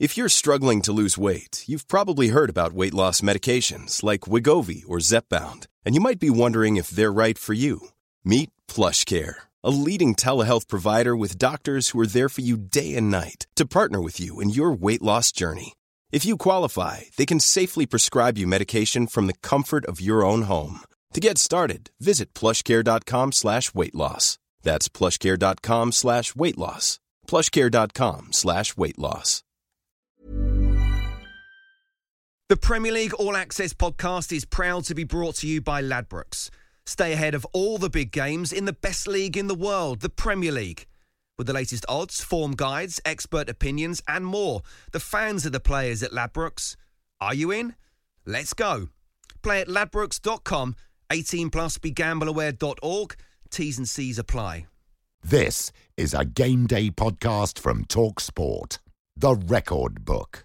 If you're struggling to lose weight, you've probably heard about weight loss medications like Wegovy or Zepbound, and you might be wondering if they're right for you. Meet PlushCare, a leading telehealth provider with doctors who are there for you day and night to partner with you in your weight loss journey. If you qualify, they can safely prescribe you medication from the comfort of your own home. To get started, visit plushcare.com/weight-loss. That's plushcare.com/weight-loss. plushcare.com/weight-loss. The Premier League All Access podcast is proud to be brought to you by Ladbrokes. Stay ahead of all the big games in the best league in the world, the Premier League. With the latest odds, form guides, expert opinions and more, the fans are the players at Ladbrokes. Are you in? Let's go. Play at ladbrokes.com, 18 plus, begambleaware.org. T's and C's apply. This is a Game Day podcast from Talk Sport. The Record Book.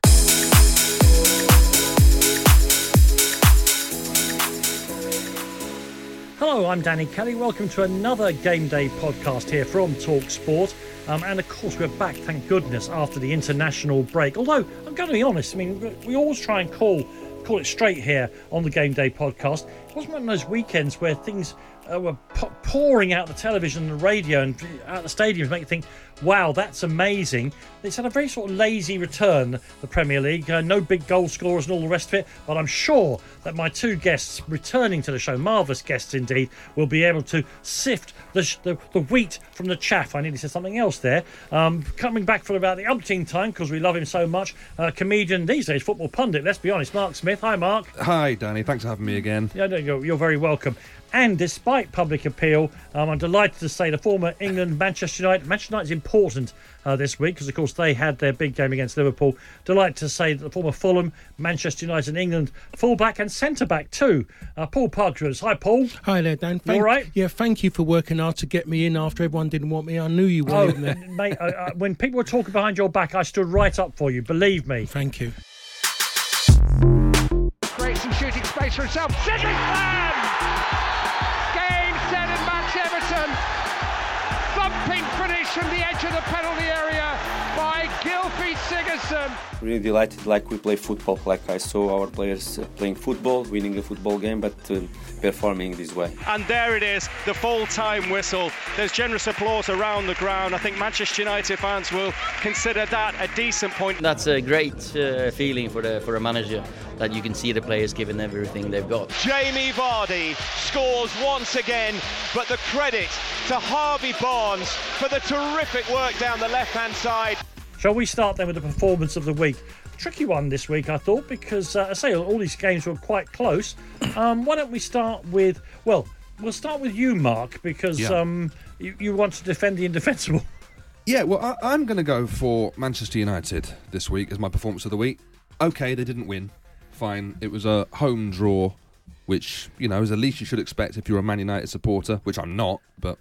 Hello, I'm Danny Kelly. Welcome to another Game Day podcast here from Talk Sport. And of course, we're back, thank goodness, after the international break. Although, I'm going to be honest, I mean, we always try and call it straight here on the Game Day podcast. It wasn't one of those weekends where things were pouring out the television and the radio and out the stadiums, make you think, wow, that's amazing. It's had a very sort of lazy return, the Premier League. No big goal scorers and all the rest of it. But I'm sure that my two guests returning to the show, marvellous guests indeed, will be able to sift the wheat from the chaff. I nearly said something else there. Coming back for about the umpteenth time, because we love him so much, comedian, these days football pundit, let's be honest, Mark Smith. Hi, Mark. Hi, Danny. Thanks for having me again. Yeah, no, you're very welcome. And despite public appeal, I'm delighted to say the former England Manchester United is important this week because, of course, they had their big game against Liverpool. Delighted to say that the former Fulham, Manchester United and England fullback and centre-back too, Paul Parkhurst. Hi, Paul. Hi there, Dan. You all right? Yeah, thank you for working hard to get me in after everyone didn't want me. I knew you were in there. Mate, when people were talking behind your back, I stood right up for you, believe me. Thank you. Creates some shooting space for himself. City slam! Everton, thumping finish from the edge of the penalty area by Gylfi Sigurdsson. Really delighted, like we play football, like I saw our players playing football, winning a football game, but performing this way. And there it is, the full-time whistle. There's generous applause around the ground. I think Manchester United fans will consider that a decent point. That's a great feeling for a manager, that you can see the players giving everything they've got. Jamie Vardy scores once again, but the credit to Harvey Barnes for the terrific work down the left-hand side. Shall we start then with the performance of the week? Tricky one this week, I thought, because I say all these games were quite close. Why don't we start with, well, we'll start with you, Mark, because you want to defend the indefensible. Yeah, well, I'm going to go for Manchester United this week as my performance of the week. OK, they didn't win. Fine. It was a home draw, which, you know, is the least you should expect if you're a Man United supporter, which I'm not, but...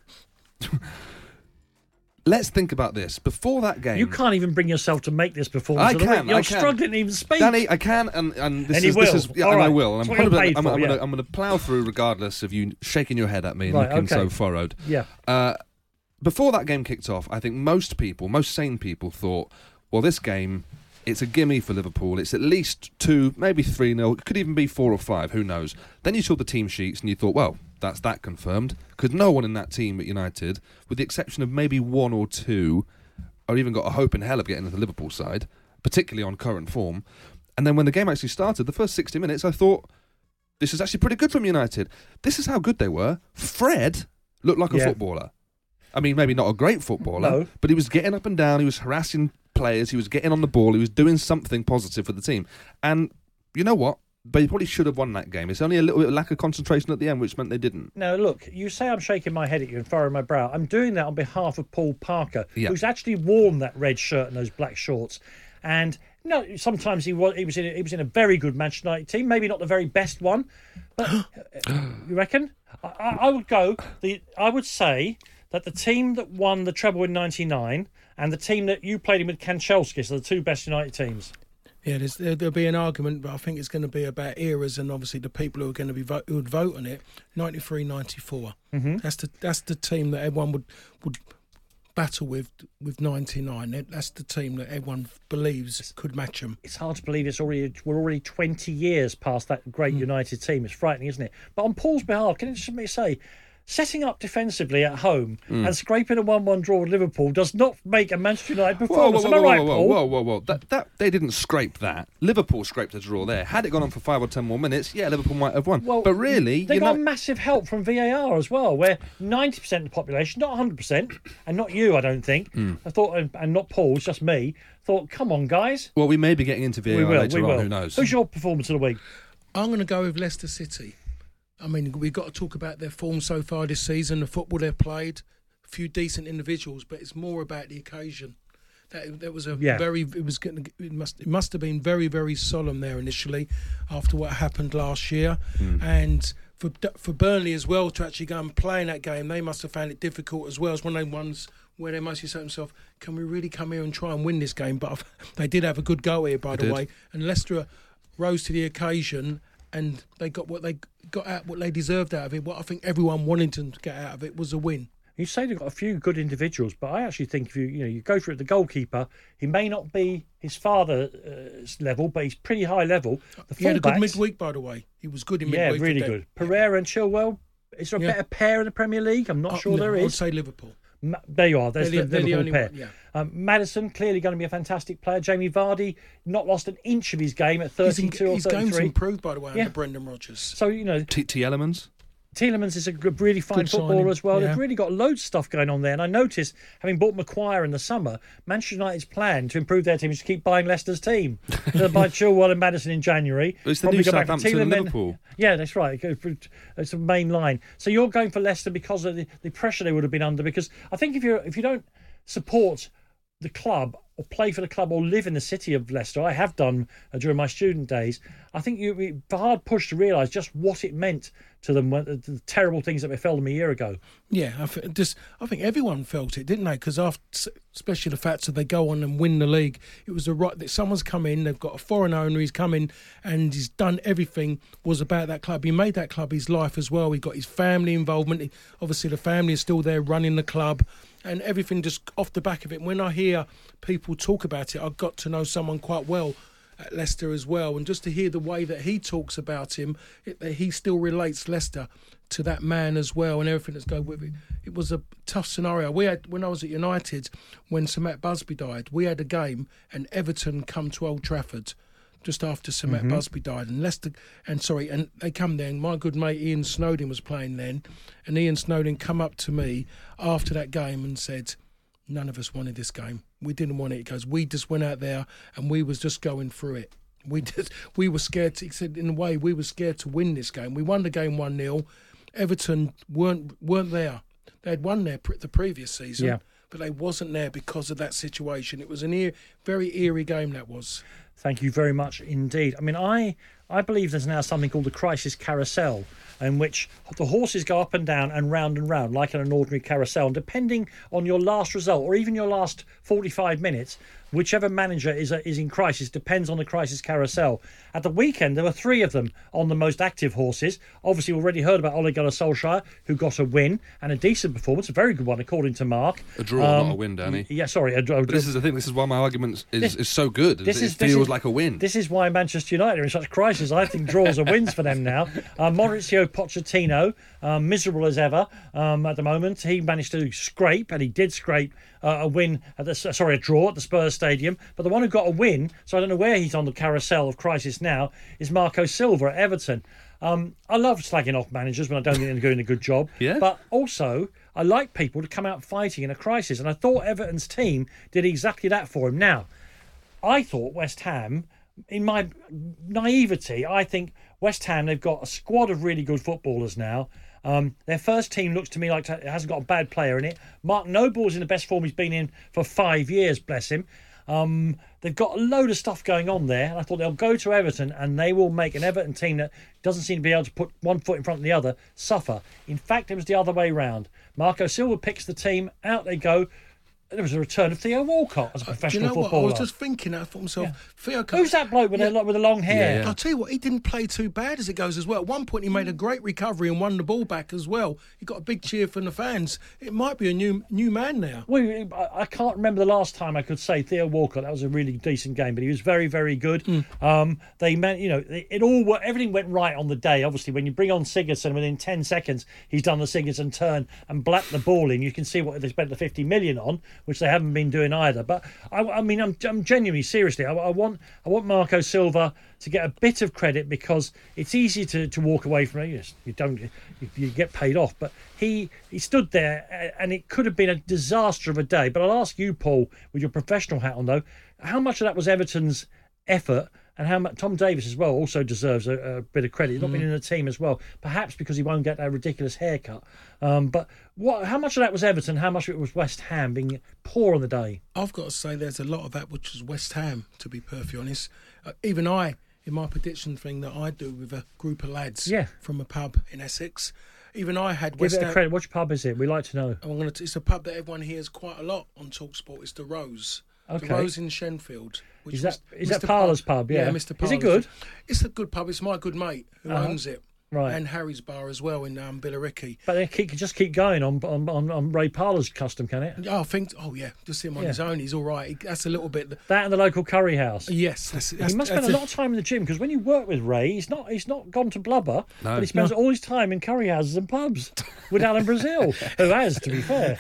Let's think about this. Before that game... You can't even bring yourself to make this performance. You're struggling to even speak. Danny, I can, and this is... All right. I will. And I'm going to plough through regardless of you shaking your head at me and looking so furrowed. Yeah. Before that game kicked off, I think most sane people thought, well, this game, it's a gimme for Liverpool. It's at least 2, maybe 3-0. It could even be 4 or 5, who knows. Then you saw the team sheets and you thought, well, that's that confirmed, because no one in that team at United, with the exception of maybe 1 or 2, or even got a hope in hell of getting to the Liverpool side, particularly on current form. And then when the game actually started, the first 60 minutes, I thought, this is actually pretty good from United. This is how good they were. Fred looked like a footballer. I mean, maybe not a great footballer, but he was getting up and down, he was harassing players, he was getting on the ball, he was doing something positive for the team. And you know what? But he probably should have won that game. It's only a little bit of lack of concentration at the end, which meant they didn't. Now, look, you say I'm shaking my head at you and furrowing my brow. I'm doing that on behalf of Paul Parker, who's actually worn that red shirt and those black shorts. And sometimes he was in a very good Manchester United team, maybe not the very best one, but you reckon? I would say that the team that won the treble in ~99 and the team that you played in with Kanchelskis are the two best United teams. Yeah, there'll be an argument, but I think it's going to be about eras and obviously the people who are going to be who would vote on it. 93, 94. Mm-hmm. That's the team that everyone would battle with 99. That's the team that everyone believes could match them. It's hard to believe we're already 20 years past that great United team. It's frightening, isn't it? But on Paul's behalf, can I just say, setting up defensively at home and scraping a 1-1 draw with Liverpool does not make a Manchester United performance. Am I right, Paul? Whoa. That they didn't scrape that. Liverpool scraped a draw there. Had it gone on for 5 or 10 more minutes, Liverpool might have won. Well, but really, they got massive help from VAR as well, where 90% of the population, not 100%, and not you, I don't think, I thought, and not Paul, it's just me, thought, come on, guys. Well, we may be getting into VAR later on, who knows? Who's your performance of the week? I'm going to go with Leicester City. I mean, we've got to talk about their form so far this season, the football they've played, a few decent individuals, but it's more about the occasion. That was it must have been very, very solemn there initially after what happened last year, and for Burnley as well to actually go and play in that game, they must have found it difficult as well. It's one of those ones where they must have said to themselves, can we really come here and try and win this game? But they did have a good go here, by the way, and Leicester rose to the occasion. And they got what they deserved out of it. What I think everyone wanted to get out of it was a win. You say they've got a few good individuals, but I actually think if you go for it, the goalkeeper, he may not be his father's level, but he's pretty high level. He had a good midweek, by the way. He was good in midweek. Yeah, really good. Pereira and Chilwell. Is there a better pair in the Premier League? I'm not sure there is. I would say Liverpool. There you are. There's the Liverpool pair. One, yeah. Maddison, clearly going to be a fantastic player. Jamie Vardy, not lost an inch of his game at 32 or 33. His game's improved, by the way, under Brendan Rodgers. So, Tielemans is a really fine footballer as well. Yeah. They've really got loads of stuff going on there. And I noticed, having bought Maguire in the summer, Manchester United's plan to improve their team is to keep buying Leicester's team. They'll buy Chilwell and Maddison in January. It's the new Southampton and Liverpool. Yeah, that's right. It's a main line. So you're going for Leicester because of the pressure they would have been under. Because I think if you don't support the club or play for the club or live in the city of Leicester, I have done during my student days, I think you'd be hard pushed to realise just what it meant to them, the terrible things that befell them a year ago. Yeah, I think everyone felt it, didn't they? Because especially the fact that they go on and win the league, it was the right that someone's come in, they've got a foreign owner, he's come in and he's done everything was about that club. He made that club his life as well. He got his family involvement. Obviously, the family is still there running the club. And everything just off the back of it. When I hear people talk about it, I've got to know someone quite well at Leicester as well. And just to hear the way that he talks about him, he still relates Leicester to that man as well and everything that's going with it. It was a tough scenario. We had, when I was at United, when Sir Matt Busby died, we had a game and Everton come to Old Trafford just after Sir Matt Busby died, and and they come there, and my good mate Ian Snowden was playing then, and Ian Snowden come up to me after that game and said, none of us wanted this game. We didn't want it. He goes, we just went out there and we was just going through it. We were scared. He said, in a way, we were scared to win this game. We won the game 1-0. Everton weren't there. They had won there the previous season, but they wasn't there because of that situation. It was a very eerie game, that was. Thank you very much indeed. I mean, I believe there's now something called the crisis carousel, in which the horses go up and down and round like in an ordinary carousel. And depending on your last result or even your last 45 minutes, whichever manager is in crisis depends on the crisis carousel. At the weekend, there were 3 of them on the most active horses. Obviously, we've already heard about Ole Gunnar Solskjaer, who got a win and a decent performance, a very good one, according to Mark. A draw, not a win, Danny. Yeah, sorry. A draw. But this is the thing. This is why my argument is so good. It feels like a win. This is why Manchester United are in such crisis. I think draws are wins for them now. Mauricio Pochettino, miserable as ever at the moment. He managed to scrape, and he did scrape, a draw at the Spurs Stadium. But the one who got a win, so I don't know where he's on the carousel of crisis now, is Marco Silva at Everton. I love slagging off managers when I don't think they're doing a good job. Yeah. But also, I like people to come out fighting in a crisis. And I thought Everton's team did exactly that for him. Now, I thought West Ham, in my naivety, I think West Ham, they've got a squad of really good footballers now. Their first team looks to me like it hasn't got a bad player in it. Mark Noble's in the best form he's been in for 5 years, bless him. They've got a load of stuff going on there, and I thought they'll go to Everton and they will make an Everton team that doesn't seem to be able to put one foot in front of the other suffer. In fact, it was the other way round. Marco Silva picks the team, out they go. there was a return of Theo Walcott as a professional footballer. What? I was just thinking that. I thought to myself, Theo. Who's that bloke with the long hair? I'll tell you what, he didn't play too bad as it goes as well. At one point, he made a great recovery and won the ball back as well. He got a big cheer from the fans. It might be a new man now. Well, I can't remember the last time I could say Theo Walcott. That was a really decent game, but he was very, very good. They meant, everything went right on the day. Obviously, when you bring on Sigurdsson, within 10 seconds, he's done the Sigurdsson turn and blacked the ball in. You can see what they spent the 50 million on, which they haven't been doing either. But I'm genuinely, seriously, I want Marco Silva to get a bit of credit, because it's easy to walk away from it. Yes, you get paid off, but he stood there, and it could have been a disaster of a day. But I'll ask you, Paul, with your professional hat on though, how much of that was Everton's effort? And how much Tom Davies as well also deserves a bit of credit. He's not been in the team as well, perhaps because he won't get that ridiculous haircut. But how much of that was Everton? How much of it was West Ham being poor on the day? I've got to say there's a lot of that which was West Ham, to be perfectly honest. Even I, in my prediction thing that I do with a group of lads from a pub in Essex, even I had West Ham. Give it a credit. Which pub is it? We like to know. It's a pub that everyone hears quite a lot on TalkSport. It's the Rose. Okay. The Rose in Shenfield. Is that Parler's pub? Yeah, Mr. Parler's. Is it good? It's a good pub. It's my good mate who owns it. Right. And Harry's Bar as well in Billericay. But they just keep going on Ray Parler's custom, can it? I think. Oh yeah, just him on his own. He's all right. That's a little bit. That and the local curry house. Yes, he must spend a lot of time in the gym, because when you work with Ray, he's not gone to blubber, but he spends all his time in curry houses and pubs with Alan Brazil, who has, to be fair.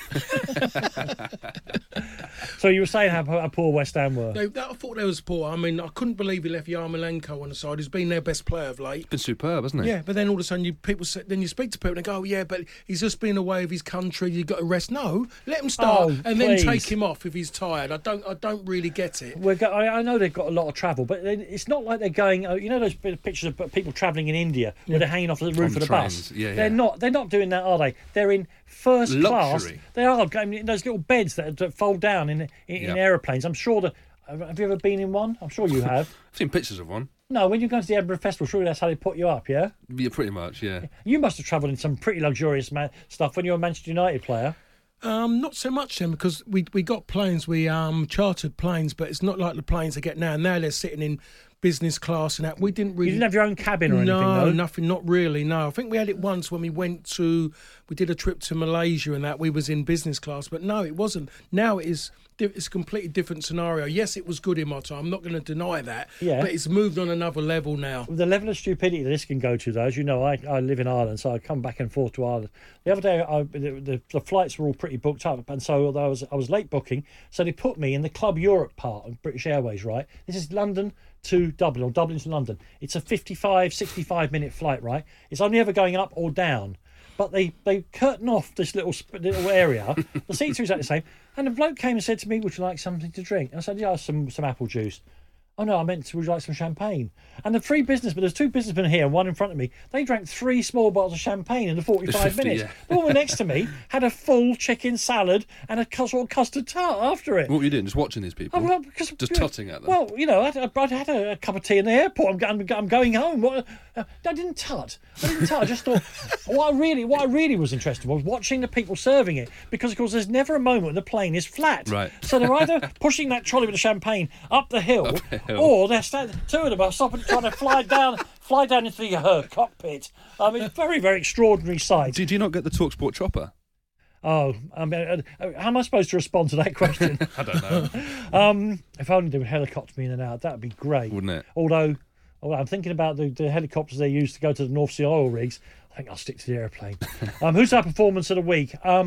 So you were saying how poor West Ham were? I thought they was poor. I mean, I couldn't believe he left Yarmolenko on the side. He's been their best player of late. He's been superb, hasn't he? Yeah, but then all of a sudden you speak to people and they go, oh yeah, but he's just been away of his country. You've got to rest. No, let him start then take him off if he's tired. I don't really get it. I know they've got a lot of travel, but it's not like they're going. You know those pictures of people travelling in India where they're hanging off the roof of the bus. They're not doing that, are they? They're in first class. They are going in those little beds that fold down in aeroplanes. I'm sure that. Have you ever been in one? I'm sure you have. I've seen pictures of one. No, when you go to the Edinburgh Festival, surely that's how they put you up, yeah? Yeah, pretty much, yeah. You must have travelled in some pretty luxurious stuff when you were a Manchester United player. Not so much then, because we got planes, we chartered planes, but it's not like the planes they get now. Now they're sitting in business class and that. We didn't really. You didn't have your own cabin or anything, though? No, nothing, not really, no. I think we had it once when we did a trip to Malaysia and that. We was in business class, but no, it wasn't. Now it's a completely different scenario. Yes, it was good in my time. I'm not going to deny that. Yeah. But it's moved on another level now. The level of stupidity that this can go to, though, as you know, I live in Ireland, so I come back and forth to Ireland. The other day, the flights were all pretty booked up, and so I was late booking, so they put me in the Club Europe part of British Airways, right? This is London to Dublin, or Dublin to London. It's a 65-minute flight, right? It's only ever going up or down. But they curtain off this little area. The seats are exactly the same. And the bloke came and said to me, would you like something to drink? And I said, yeah, some apple juice. Oh, no, I meant, would you like some champagne? And there's two businessmen here and one in front of me. They drank 3 small bottles of champagne in the 45 minutes. Yeah. The woman next to me had a full chicken salad and a sort of custard tart after it. What were you doing, just watching these people? Just tutting at them? Well, I'd had a cup of tea in the airport. I'm going home. I didn't tut. I just thought, what I really was interested in was watching the people serving it, because, of course, there's never a moment when the plane is flat. Right. So they're either pushing that trolley with the champagne up the hill, or they're two of them are stopping, trying to fly down into the cockpit. It's very, very extraordinary sight. Did you not get the TalkSport chopper? Oh, how am I supposed to respond to that question? I don't know. If only they would helicopter me in and out, that would be great. Wouldn't it? Although I'm thinking about the helicopters they use to go to the North Sea oil rigs. I think I'll stick to the aeroplane. Who's our performance of the week? I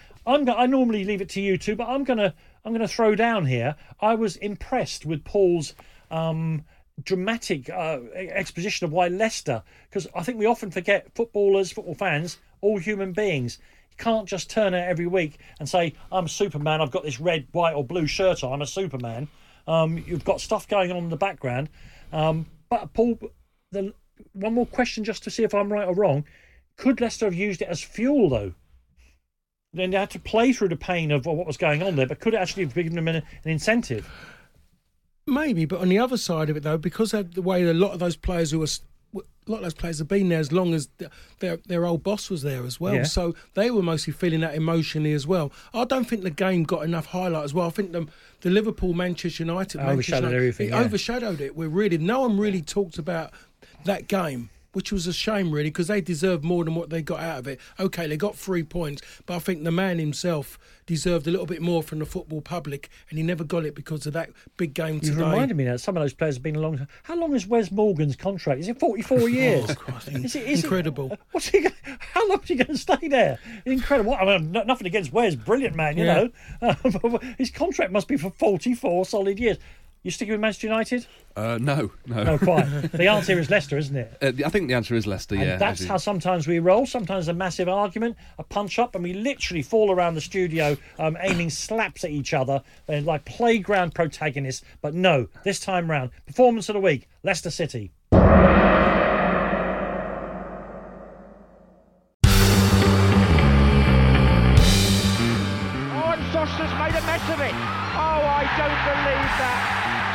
normally leave it to you two, but I'm gonna throw down here. I was impressed with Paul's dramatic exposition of why Leicester, because I think we often forget football fans, all human beings. You can't just turn out every week and say, I'm Superman, I've got this red, white or blue shirt on, I'm a Superman. You've got stuff going on in the background. But Paul, one more question just to see if I'm right or wrong. Could Leicester have used it as fuel, though? Then they had to play through the pain of what was going on there, but could it actually have given them an incentive? Maybe, but on the other side of it, though, because of the way a lot of those players who lot of those players have been there as long as their old boss was there as well. Yeah. So they were mostly feeling that emotionally as well. I don't think the game got enough highlight as well. I think the Liverpool-Manchester United... Overshadowed everything, yeah. Overshadowed it. No one really talked about that game, which was a shame, really, because they deserved more than what they got out of it. OK, they got 3 points, but I think the man himself deserved a little bit more from the football public, and he never got it because of that big game today. You've reminded me now, some of those players have been a long time. How long is Wes Morgan's contract? Is it 44 years? Oh, Christ, incredible. How long is he going to stay there? Incredible. I mean, nothing against Wes, brilliant man, you know. His contract must be for 44 solid years. You sticking with Manchester United? No. No, quite. The answer is Leicester, isn't it? I think the answer is Leicester, yeah. And that's how sometimes we roll. Sometimes a massive argument, a punch-up, and we literally fall around the studio aiming slaps at each other like playground protagonists. But no, this time round, performance of the week, Leicester City. Foster's made a mess of it. Oh, I don't believe that.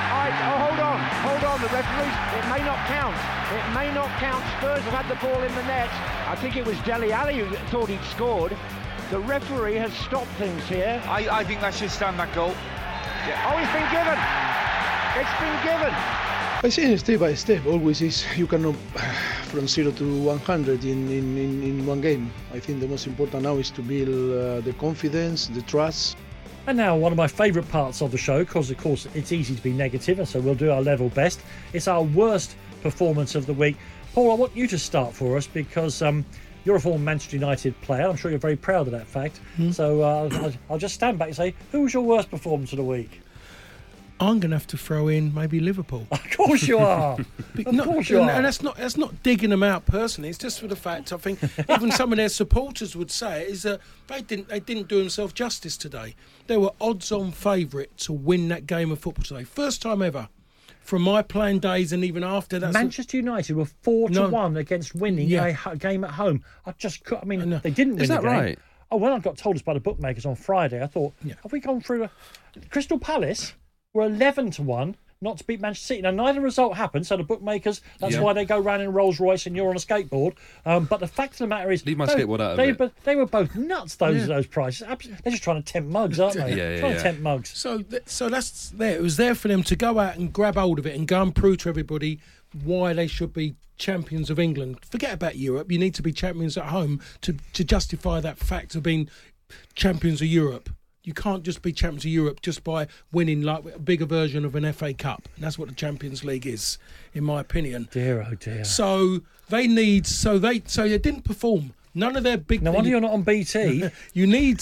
Hold on. The referees, it may not count. It may not count. Spurs have had the ball in the net. I think it was Dele Alli who thought he'd scored. The referee has stopped things here. I think that should stand that goal. Yeah. Oh, it's been given. It's been given. I think step by step. Always is you cannot from 0 to 100 in one game. I think the most important now is to build the confidence, the trust. And now one of my favourite parts of the show, because of course it's easy to be negative, and so we'll do our level best. It's our worst performance of the week. Paul, I want you to start for us because you're a former Manchester United player. I'm sure you're very proud of that fact. So I'll just stand back and say, who was your worst performance of the week? I'm going to have to throw in maybe Liverpool. Of course you are. Of course you are. And that's not digging them out personally. It's just for the fact I think even some of their supporters would say is that they didn't do themselves justice today. They were odds-on favourite to win that game of football today. First time ever. From my playing days and even after that. Manchester United were 4-1 against winning a game at home. They didn't win the game. Is that right? Oh, when I got told this by the bookmakers on Friday, I thought, have we gone through Crystal Palace were 11-1 not to beat Manchester City. Now, neither result happened, so the bookmakers, that's why they go round in Rolls Royce and you're on a skateboard. But the fact of the matter is... Leave my skateboard out of it. They were both nuts, those prices. They're just trying to tempt mugs, aren't they? Trying to tempt mugs. So that's there. It was there for them to go out and grab hold of it and go and prove to everybody why they should be champions of England. Forget about Europe. You need to be champions at home to justify that fact of being champions of Europe. You can't just be champions of Europe just by winning like a bigger version of an FA Cup. And that's what the Champions League is, in my opinion. Dear, oh dear. So they didn't perform. None of their big. No wonder you're not on BT. You need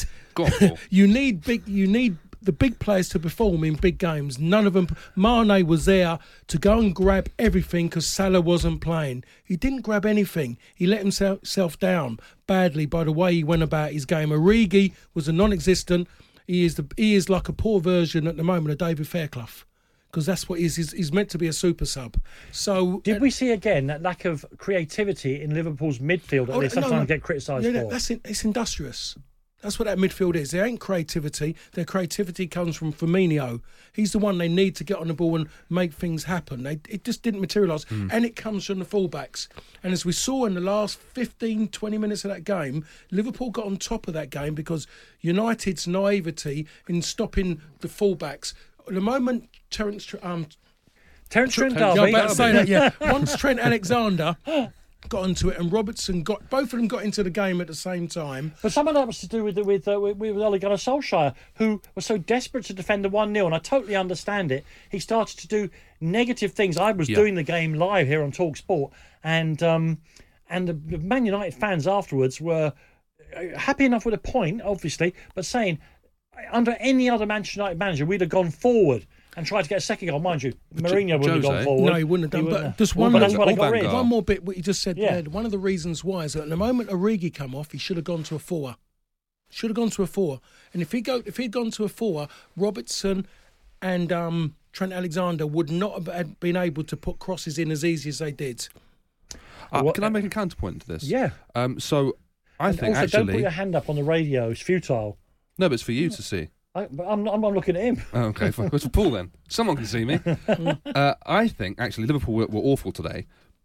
the big players to perform in big games. None of them. Mane was there to go and grab everything because Salah wasn't playing. He didn't grab anything. He let himself down badly by the way he went about his game. Origi was a non-existent. He is like a poor version at the moment of David Fairclough, because that's what he is. He's meant to be a super sub. So did we see again that lack of creativity in Liverpool's midfield that they sometimes get criticised for? It's industrious. That's what that midfield is. There ain't creativity. Their creativity comes from Firmino. He's the one they need to get on the ball and make things happen. It just didn't materialise. And it comes from the fullbacks. And as we saw in the last 15, 20 minutes of that game, Liverpool got on top of that game because United's naivety in stopping the fullbacks. The moment Terence Trent D'Arby. Once Trent Alexander got onto it, and Robertson both of them got into the game at the same time. But some of that was to do with Ole Gunnar Solskjaer, who was so desperate to defend the 1-0, and I totally understand it. He started to do negative things. I was doing the game live here on Talk Sport, and the Man United fans afterwards were happy enough with a point, obviously, but saying under any other Manchester United manager, we'd have gone forward and tried to get a second goal. Mind you, Mourinho wouldn't have gone forward. No, he wouldn't have done. But just one more bit, what you just said there. One of the reasons why is that at the moment Origi come off, he should have gone to a 4. And if he'd gone to a 4, Robertson and Trent Alexander would not have been able to put crosses in as easy as they did. Can I make a counterpoint to this? Yeah. So I think also, don't put your hand up on the radio. It's futile. No, but it's for you to see. But I'm not looking at him. Oh, okay, fine. It's for Paul then. Someone can see me. I think, actually, Liverpool were awful today.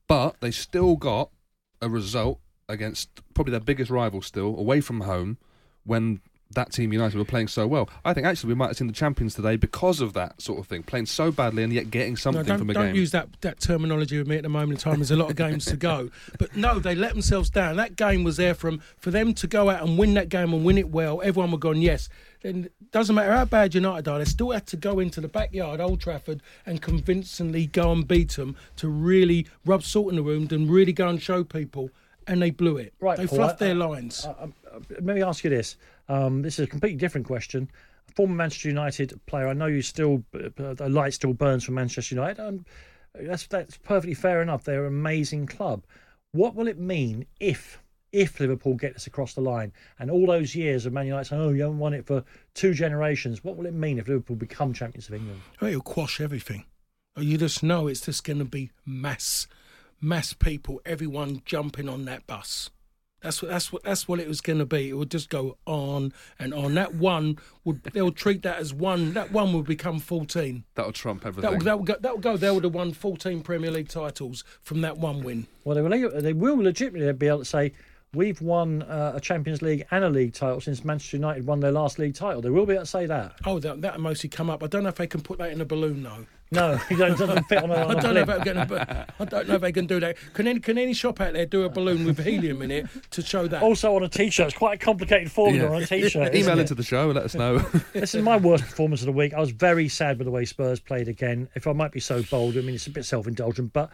But they still got a result against probably their biggest rival still, away from home, when that team United were playing so well. I think actually we might have seen the champions today because of that sort of thing, playing so badly and yet getting something from a game. Don't use that terminology with me at the moment in time. There's a lot of games to go. But no, they let themselves down. That game was there for them to go out and win that game and win it well. Everyone would have gone, yes. Then it doesn't matter how bad United are, they still had to go into the backyard, Old Trafford, and convincingly go and beat them to really rub salt in the wound and really go and show people. And they blew it. Right, they Paul, fluffed their lines. Let me ask you this. This is a completely different question. A former Manchester United player, I know you still, the light still burns from Manchester United. That's perfectly fair enough. They're an amazing club. What will it mean if Liverpool get this across the line and all those years of Man United saying, oh, you haven't won it for 2 generations? What will it mean if Liverpool become champions of England? Well, it'll quash everything. You just know it's just going to be mass people, everyone jumping on that bus. That's what it was going to be. It would just go on and on. They'll treat that as one. That one will become 14. That'll trump everything. That'll go. They would have won 14 Premier League titles from that one win. Well, they will legitimately be able to say, we've won a Champions League and a league title since Manchester United won their last league title. They will be able to say that. Oh, that mostly come up. I don't know if they can put that in a balloon, though. No, it doesn't fit on a I don't know if they can do that. Can any shop out there do a balloon with helium in it to show that? Also on a T-shirt. It's quite a complicated formula on a T-shirt. Email into the show and let us know. This is my worst performance of the week. I was very sad with the way Spurs played again. If I might be so bold, I mean, it's a bit self-indulgent, but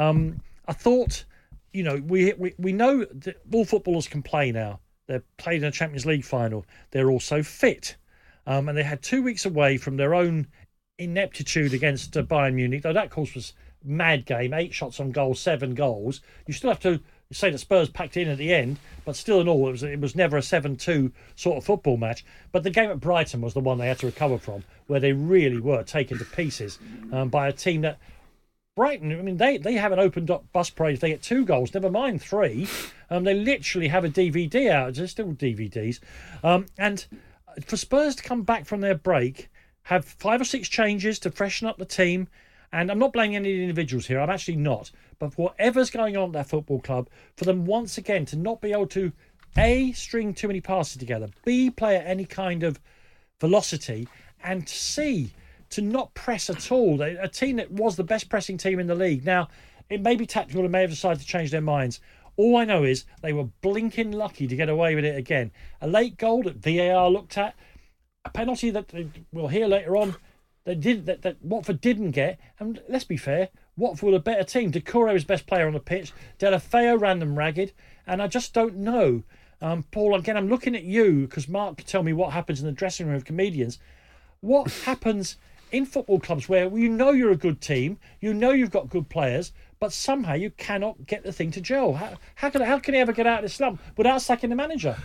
I thought, we know that all footballers can play now. They're played in a Champions League final. They're also fit. And they had 2 weeks away from their own ineptitude against Bayern Munich, though that, of course, was a mad game. 8 shots on goal, 7 goals. You still have to say that Spurs packed in at the end, but still in all, it was never a 7-2 sort of football match. But the game at Brighton was the one they had to recover from, where they really were taken to pieces by a team that Brighton, I mean, they have an open bus parade if they get 2 goals, never mind 3. They literally have a DVD out. There's still DVDs. And for Spurs to come back from their break, have 5 or 6 changes to freshen up the team, and I'm not blaming any individuals here, I'm actually not, but for whatever's going on at that football club, for them once again to not be able to, A, string too many passes together, B, play at any kind of velocity, and C, to not press at all. A team that was the best pressing team in the league. Now, it may be tactical, they may have decided to change their minds. All I know is they were blinking lucky to get away with it again. A late goal that VAR looked at, a penalty that we'll hear later on that Watford didn't get. And let's be fair, Watford were a better team. Doucouré was best player on the pitch. Deulofeu ran them ragged. And I just don't know. Paul, again, I'm looking at you because Mark can tell me what happens in the dressing room of comedians. What happens in football clubs where you know you're a good team, you know you've got good players, but somehow you cannot get the thing to gel? How can he ever get out of this slump without sacking the manager?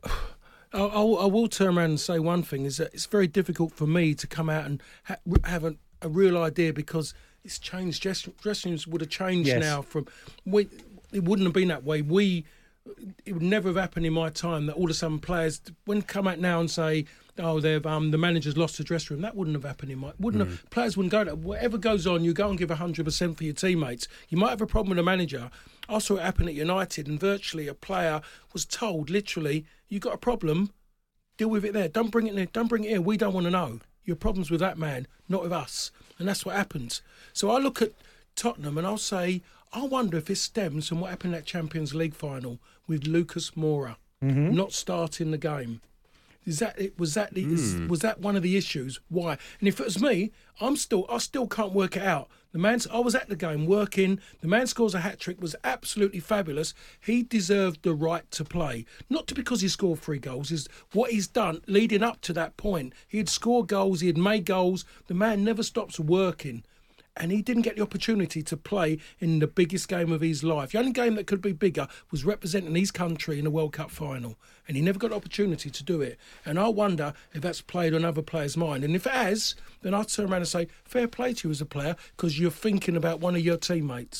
I will turn around and say one thing, is that it's very difficult for me to come out and have a real idea, because it's changed. Dressing rooms would have changed now. It wouldn't have been that way. It would never have happened in my time that all of a sudden players wouldn't come out now and say, oh, they've the manager's lost the dressing room. That wouldn't have happened in my... Players wouldn't go there. Whatever goes on, you go and give 100% for your teammates. You might have a problem with the manager. I saw it happen at United, and virtually a player was told, literally, you got a problem, deal with it there. Don't bring it there. Don't bring it here. We don't want to know. Your problem's with that man, not with us. And that's what happens. So I look at Tottenham and I'll say, I wonder if it stems from what happened in that Champions League final with Lucas Moura not starting the game. Was that one of the issues? Why? And if it was me, I still can't work it out. I was at the game working. The man scores a hat-trick, was absolutely fabulous. He deserved the right to play. Not because he scored 3 goals, is what he's done leading up to that point. He had scored goals, he had made goals. The man never stops working. And he didn't get the opportunity to play in the biggest game of his life. The only game that could be bigger was representing his country in a World Cup final. And he never got the opportunity to do it. And I wonder if that's played on other players' mind. And if it has, then I'll turn around and say, fair play to you as a player, because you're thinking about one of your teammates.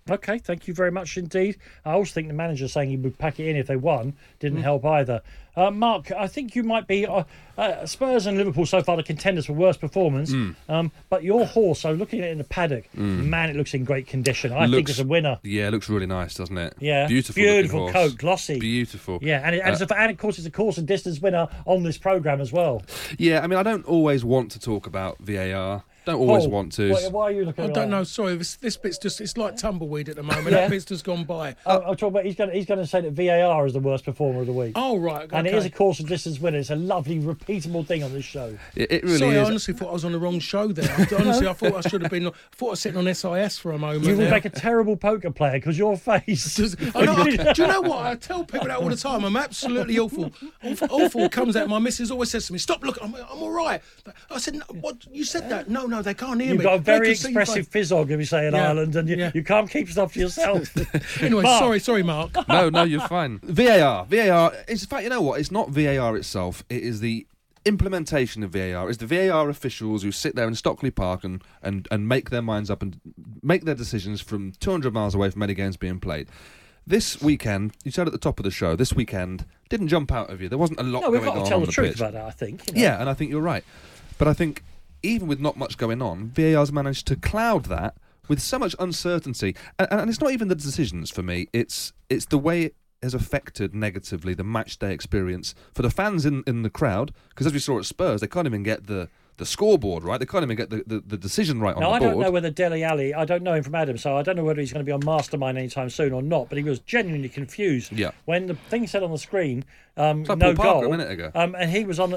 Okay, thank you very much indeed. I also think the manager saying he would pack it in if they won didn't help either. Mark, I think you might be Spurs and Liverpool so far the contenders for worst performance. But your horse, so looking at it in the paddock, man, it looks in great condition. I think it's a winner. Yeah, it looks really nice, doesn't it? Yeah, beautiful coat, glossy, beautiful. Yeah, and of course it's a course and distance winner on this programme as well. Yeah, I mean, I don't always want to talk about VAR. Don't always want to. Why are you looking? I don't know. Sorry, this bit's just—it's like tumbleweed at the moment. That bit's just gone by. I'm talking about. He's going to say that VAR is the worst performer of the week. Oh right, okay. And it is a course and distance winner. It's a lovely, repeatable thing on this show. It really Sorry, is. I honestly thought I was on the wrong show there. Honestly, I thought I should have been. I thought I was sitting on SIS for a moment. You would make a terrible poker player because your face. Do you know what? I tell people that all the time. I'm absolutely awful. Awful comes out. My missus always says to me, "Stop! Look, I'm all right." I said, no, "What? You said that? No, they can't hear me." You've got a very expressive physog, we say in Ireland, and you can't keep stuff to yourself. Anyway, sorry, Mark. No, you're fine. VAR. It's in fact, you know what? It's not VAR itself. It is the implementation of VAR. It's the VAR officials who sit there in Stockley Park and make their minds up and make their decisions from 200 miles away from any games being played. This weekend, you said at the top of the show, this weekend didn't jump out of you. There wasn't a lot going on. We've got to tell the truth about that, I think. Yeah, and I think you're right. But I think even with not much going on, VAR's managed to cloud that with so much uncertainty. And it's not even the decisions for me. It's the way it has affected negatively the match day experience for the fans in the crowd. Because as we saw at Spurs, they can't even get the scoreboard right. They can't even get the decision right on the board. I don't know whether Dele Alli, I don't know him from Adam, so I don't know whether he's going to be on Mastermind anytime soon or not, but he was genuinely confused when the thing said on the screen, like no Paul Parker goal, a minute ago. And he was on the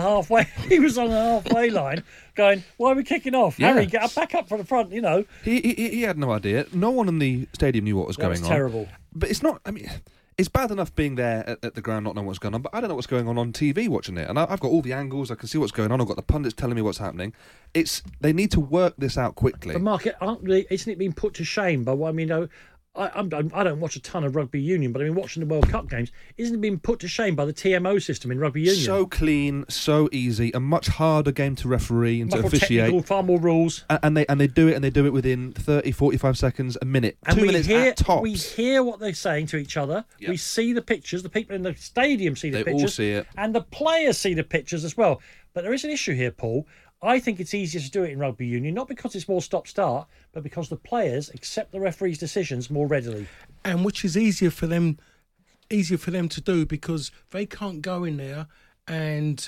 halfway line going, why are we kicking off? Harry, get back up from the front, you know. He had no idea. No one in the stadium knew what was going on. Terrible. But it's not, I mean, it's bad enough being there at the ground, not knowing what's going on, but I don't know what's going on TV watching it. And I've got all the angles, I can see what's going on, I've got the pundits telling me what's happening. They need to work this out quickly. But Mark, isn't it being put to shame by what I mean? I don't watch a ton of rugby union, but I mean, watching the World Cup games, isn't it being put to shame by the TMO system in rugby union? So clean, so easy, a much harder game to referee and much to officiate. Technical, far more rules. And they do it within 30, 45 seconds, a minute, and 2 minutes at tops. We hear what they're saying to each other. Yep. We see the pictures. The people in the stadium see the pictures. They all see it. And the players see the pictures as well. But there is an issue here, Paul. I think it's easier to do it in rugby union, not because it's more stop-start, but because the players accept the referee's decisions more readily. And which is easier for them to do because they can't go in there and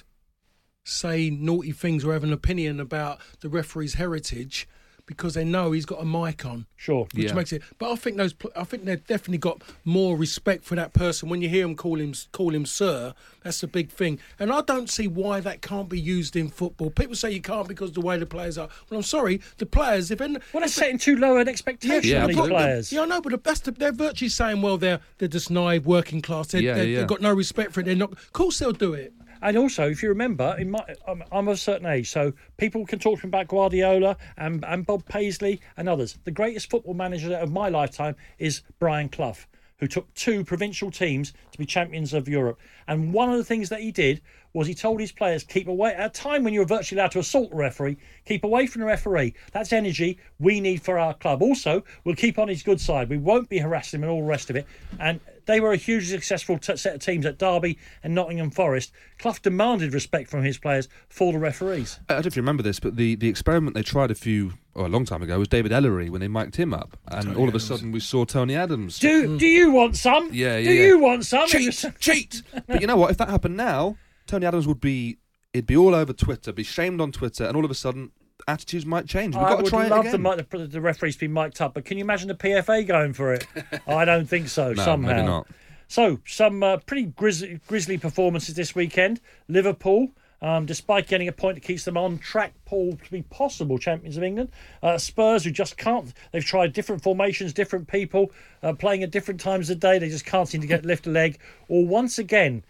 say naughty things or have an opinion about the referee's heritage because they know he's got a mic on. Sure. Which makes it. But I think they've definitely got more respect for that person. When you hear him call him sir, that's a big thing. And I don't see why that can't be used in football. People say you can't because of the way the players are. Well, I'm sorry, the players. They're setting too low an expectation on these players. I know, but they're virtually saying, well, they're just naive, working class. They've got no respect for it. They're not. Of course, they'll do it. And also, if you remember, I'm of a certain age, so people can talk to me about Guardiola and Bob Paisley and others. The greatest football manager of my lifetime is Brian Clough, who took 2 provincial teams to be champions of Europe. And one of the things that he did was he told his players, keep away, at a time when you're virtually allowed to assault the referee, keep away from the referee. That's energy we need for our club. Also, we'll keep on his good side. We won't be harassing him and all the rest of it. And they were a hugely successful set of teams at Derby and Nottingham Forest. Clough demanded respect from his players for the referees. I don't know if you remember this, but the experiment they tried a long time ago was David Ellery when they mic'd him up. And Tony all of a sudden we saw Tony Adams. Do you want some? Yeah. Do you want some? Cheat! But you know what? If that happened now, Tony Adams would be all over Twitter, be shamed on Twitter, and all of a sudden attitudes might change. We've got to try it again. I would love the referees to be mic'd up, but can you imagine the PFA going for it? I don't think so, no, somehow. Maybe not. So, some pretty grisly performances this weekend. Liverpool, despite getting a point that keeps them on track, Paul, to be possible champions of England. Spurs, who just can't. They've tried different formations, different people, playing at different times of the day. They just can't seem to lift a leg. Or once again,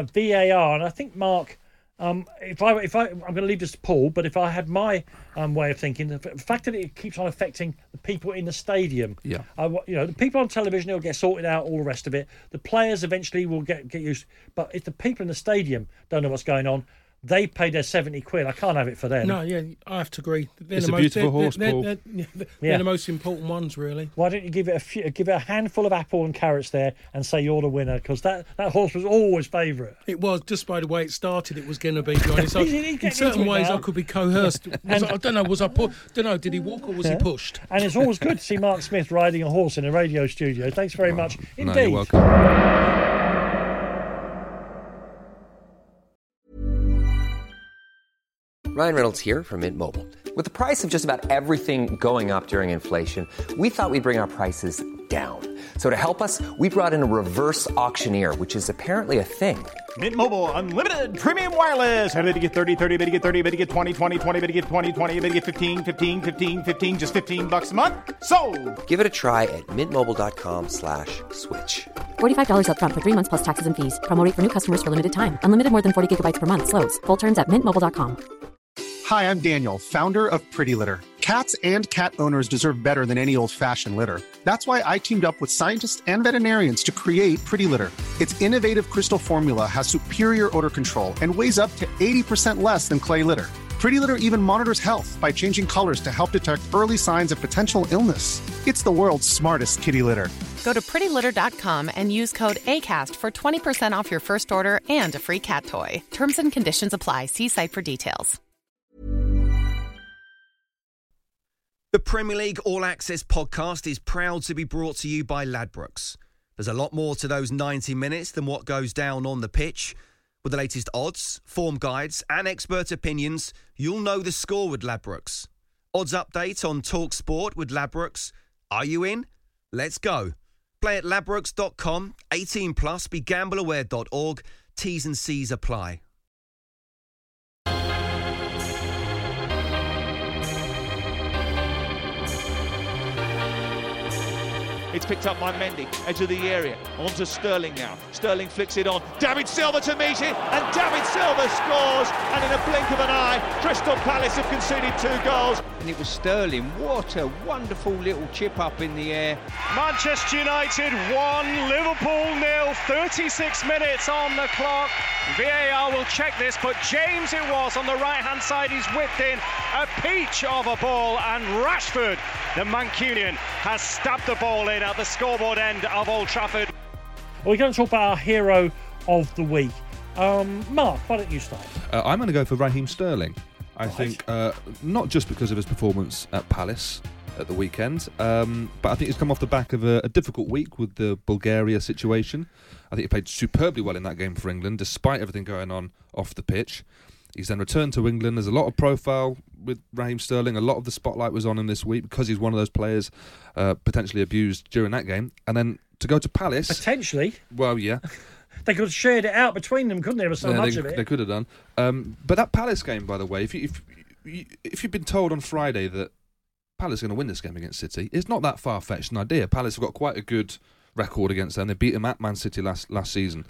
VAR. And I think, Mark, I'm going to leave this to Paul, but if I had my way of thinking, the fact that it keeps on affecting the people in the stadium, the people on television will get sorted out, all the rest of it. The players eventually will get used. But if the people in the stadium don't know what's going on, They paid their 70 quid. I can't have it for them. No, yeah, I have to agree. It's a beautiful horse, Paul. They're the most important ones, really. Why don't you give it a handful of apple and carrots there and say you're the winner? Because that horse was always favourite. It was, just by the way it started, it was going to be, Johnny. So in certain ways, I could be coerced. I don't know, did he walk or was he pushed? And it's always good to see Mark Smith riding a horse in a radio studio. Thanks very much indeed. No, you're welcome. Ryan Reynolds here from Mint Mobile. With the price of just about everything going up during inflation, we thought we'd bring our prices down. So to help us, we brought in a reverse auctioneer, which is apparently a thing. Mint Mobile Unlimited Premium Wireless. How to get 30, 30, bit to get 30, bit to get 20, 20, 20, bit to get 20, 20, bit to get 15, 15, 15, 15, just $15 a month? Sold! Give it a try at mintmobile.com/switch. $45 up front for 3 months plus taxes and fees. Promo rate for new customers for limited time. Unlimited more than 40 gigabytes per month. Slows full terms at mintmobile.com. Hi, I'm Daniel, founder of Pretty Litter. Cats and cat owners deserve better than any old-fashioned litter. That's why I teamed up with scientists and veterinarians to create Pretty Litter. Its innovative crystal formula has superior odor control and weighs up to 80% less than clay litter. Pretty Litter even monitors health by changing colors to help detect early signs of potential illness. It's the world's smartest kitty litter. Go to prettylitter.com and use code ACAST for 20% off your first order and a free cat toy. Terms and conditions apply. See site for details. The Premier League All Access podcast is proud to be brought to you by Ladbrokes. There's a lot more to those 90 minutes than what goes down on the pitch. With the latest odds, form guides and expert opinions, you'll know the score with Ladbrokes. Odds update on Talk Sport with Ladbrokes. Are you in? Let's go. Play at ladbrokes.com, 18 plus, begambleaware.org. T's and C's apply. It's picked up by Mendy, edge of the area, onto Sterling now. Sterling flicks it on, David Silva to meet it, and David Silva scores, and in a blink of an eye, Crystal Palace have conceded 2 goals. And it was Sterling, what a wonderful little chip up in the air. Manchester United 1, Liverpool 0, 36 minutes on the clock. VAR will check this, but James it was on the right-hand side, he's whipped in a peach of a ball, and Rashford, the Mancunian, has stabbed the ball in at the scoreboard end of Old Trafford. We're going to talk about our hero of the week. Mark, why don't you start? I'm going to go for Raheem Sterling. I think not just because of his performance at Palace at the weekend, but I think he's come off the back of a difficult week with the Bulgaria situation. I think he played superbly well in that game for England, despite everything going on off the pitch. He's then returned to England. There's a lot of profile with Raheem Sterling. A lot of the spotlight was on him this week because he's one of those players potentially abused during that game. And then to go to Palace... Potentially? Well, yeah. They could have shared it out between them, couldn't they? There was so much of it. They could have done. But that Palace game, by the way, if you've been told on Friday that Palace are going to win this game against City, it's not that far-fetched an idea. Palace have got quite a good record against them. They beat them at Man City last season.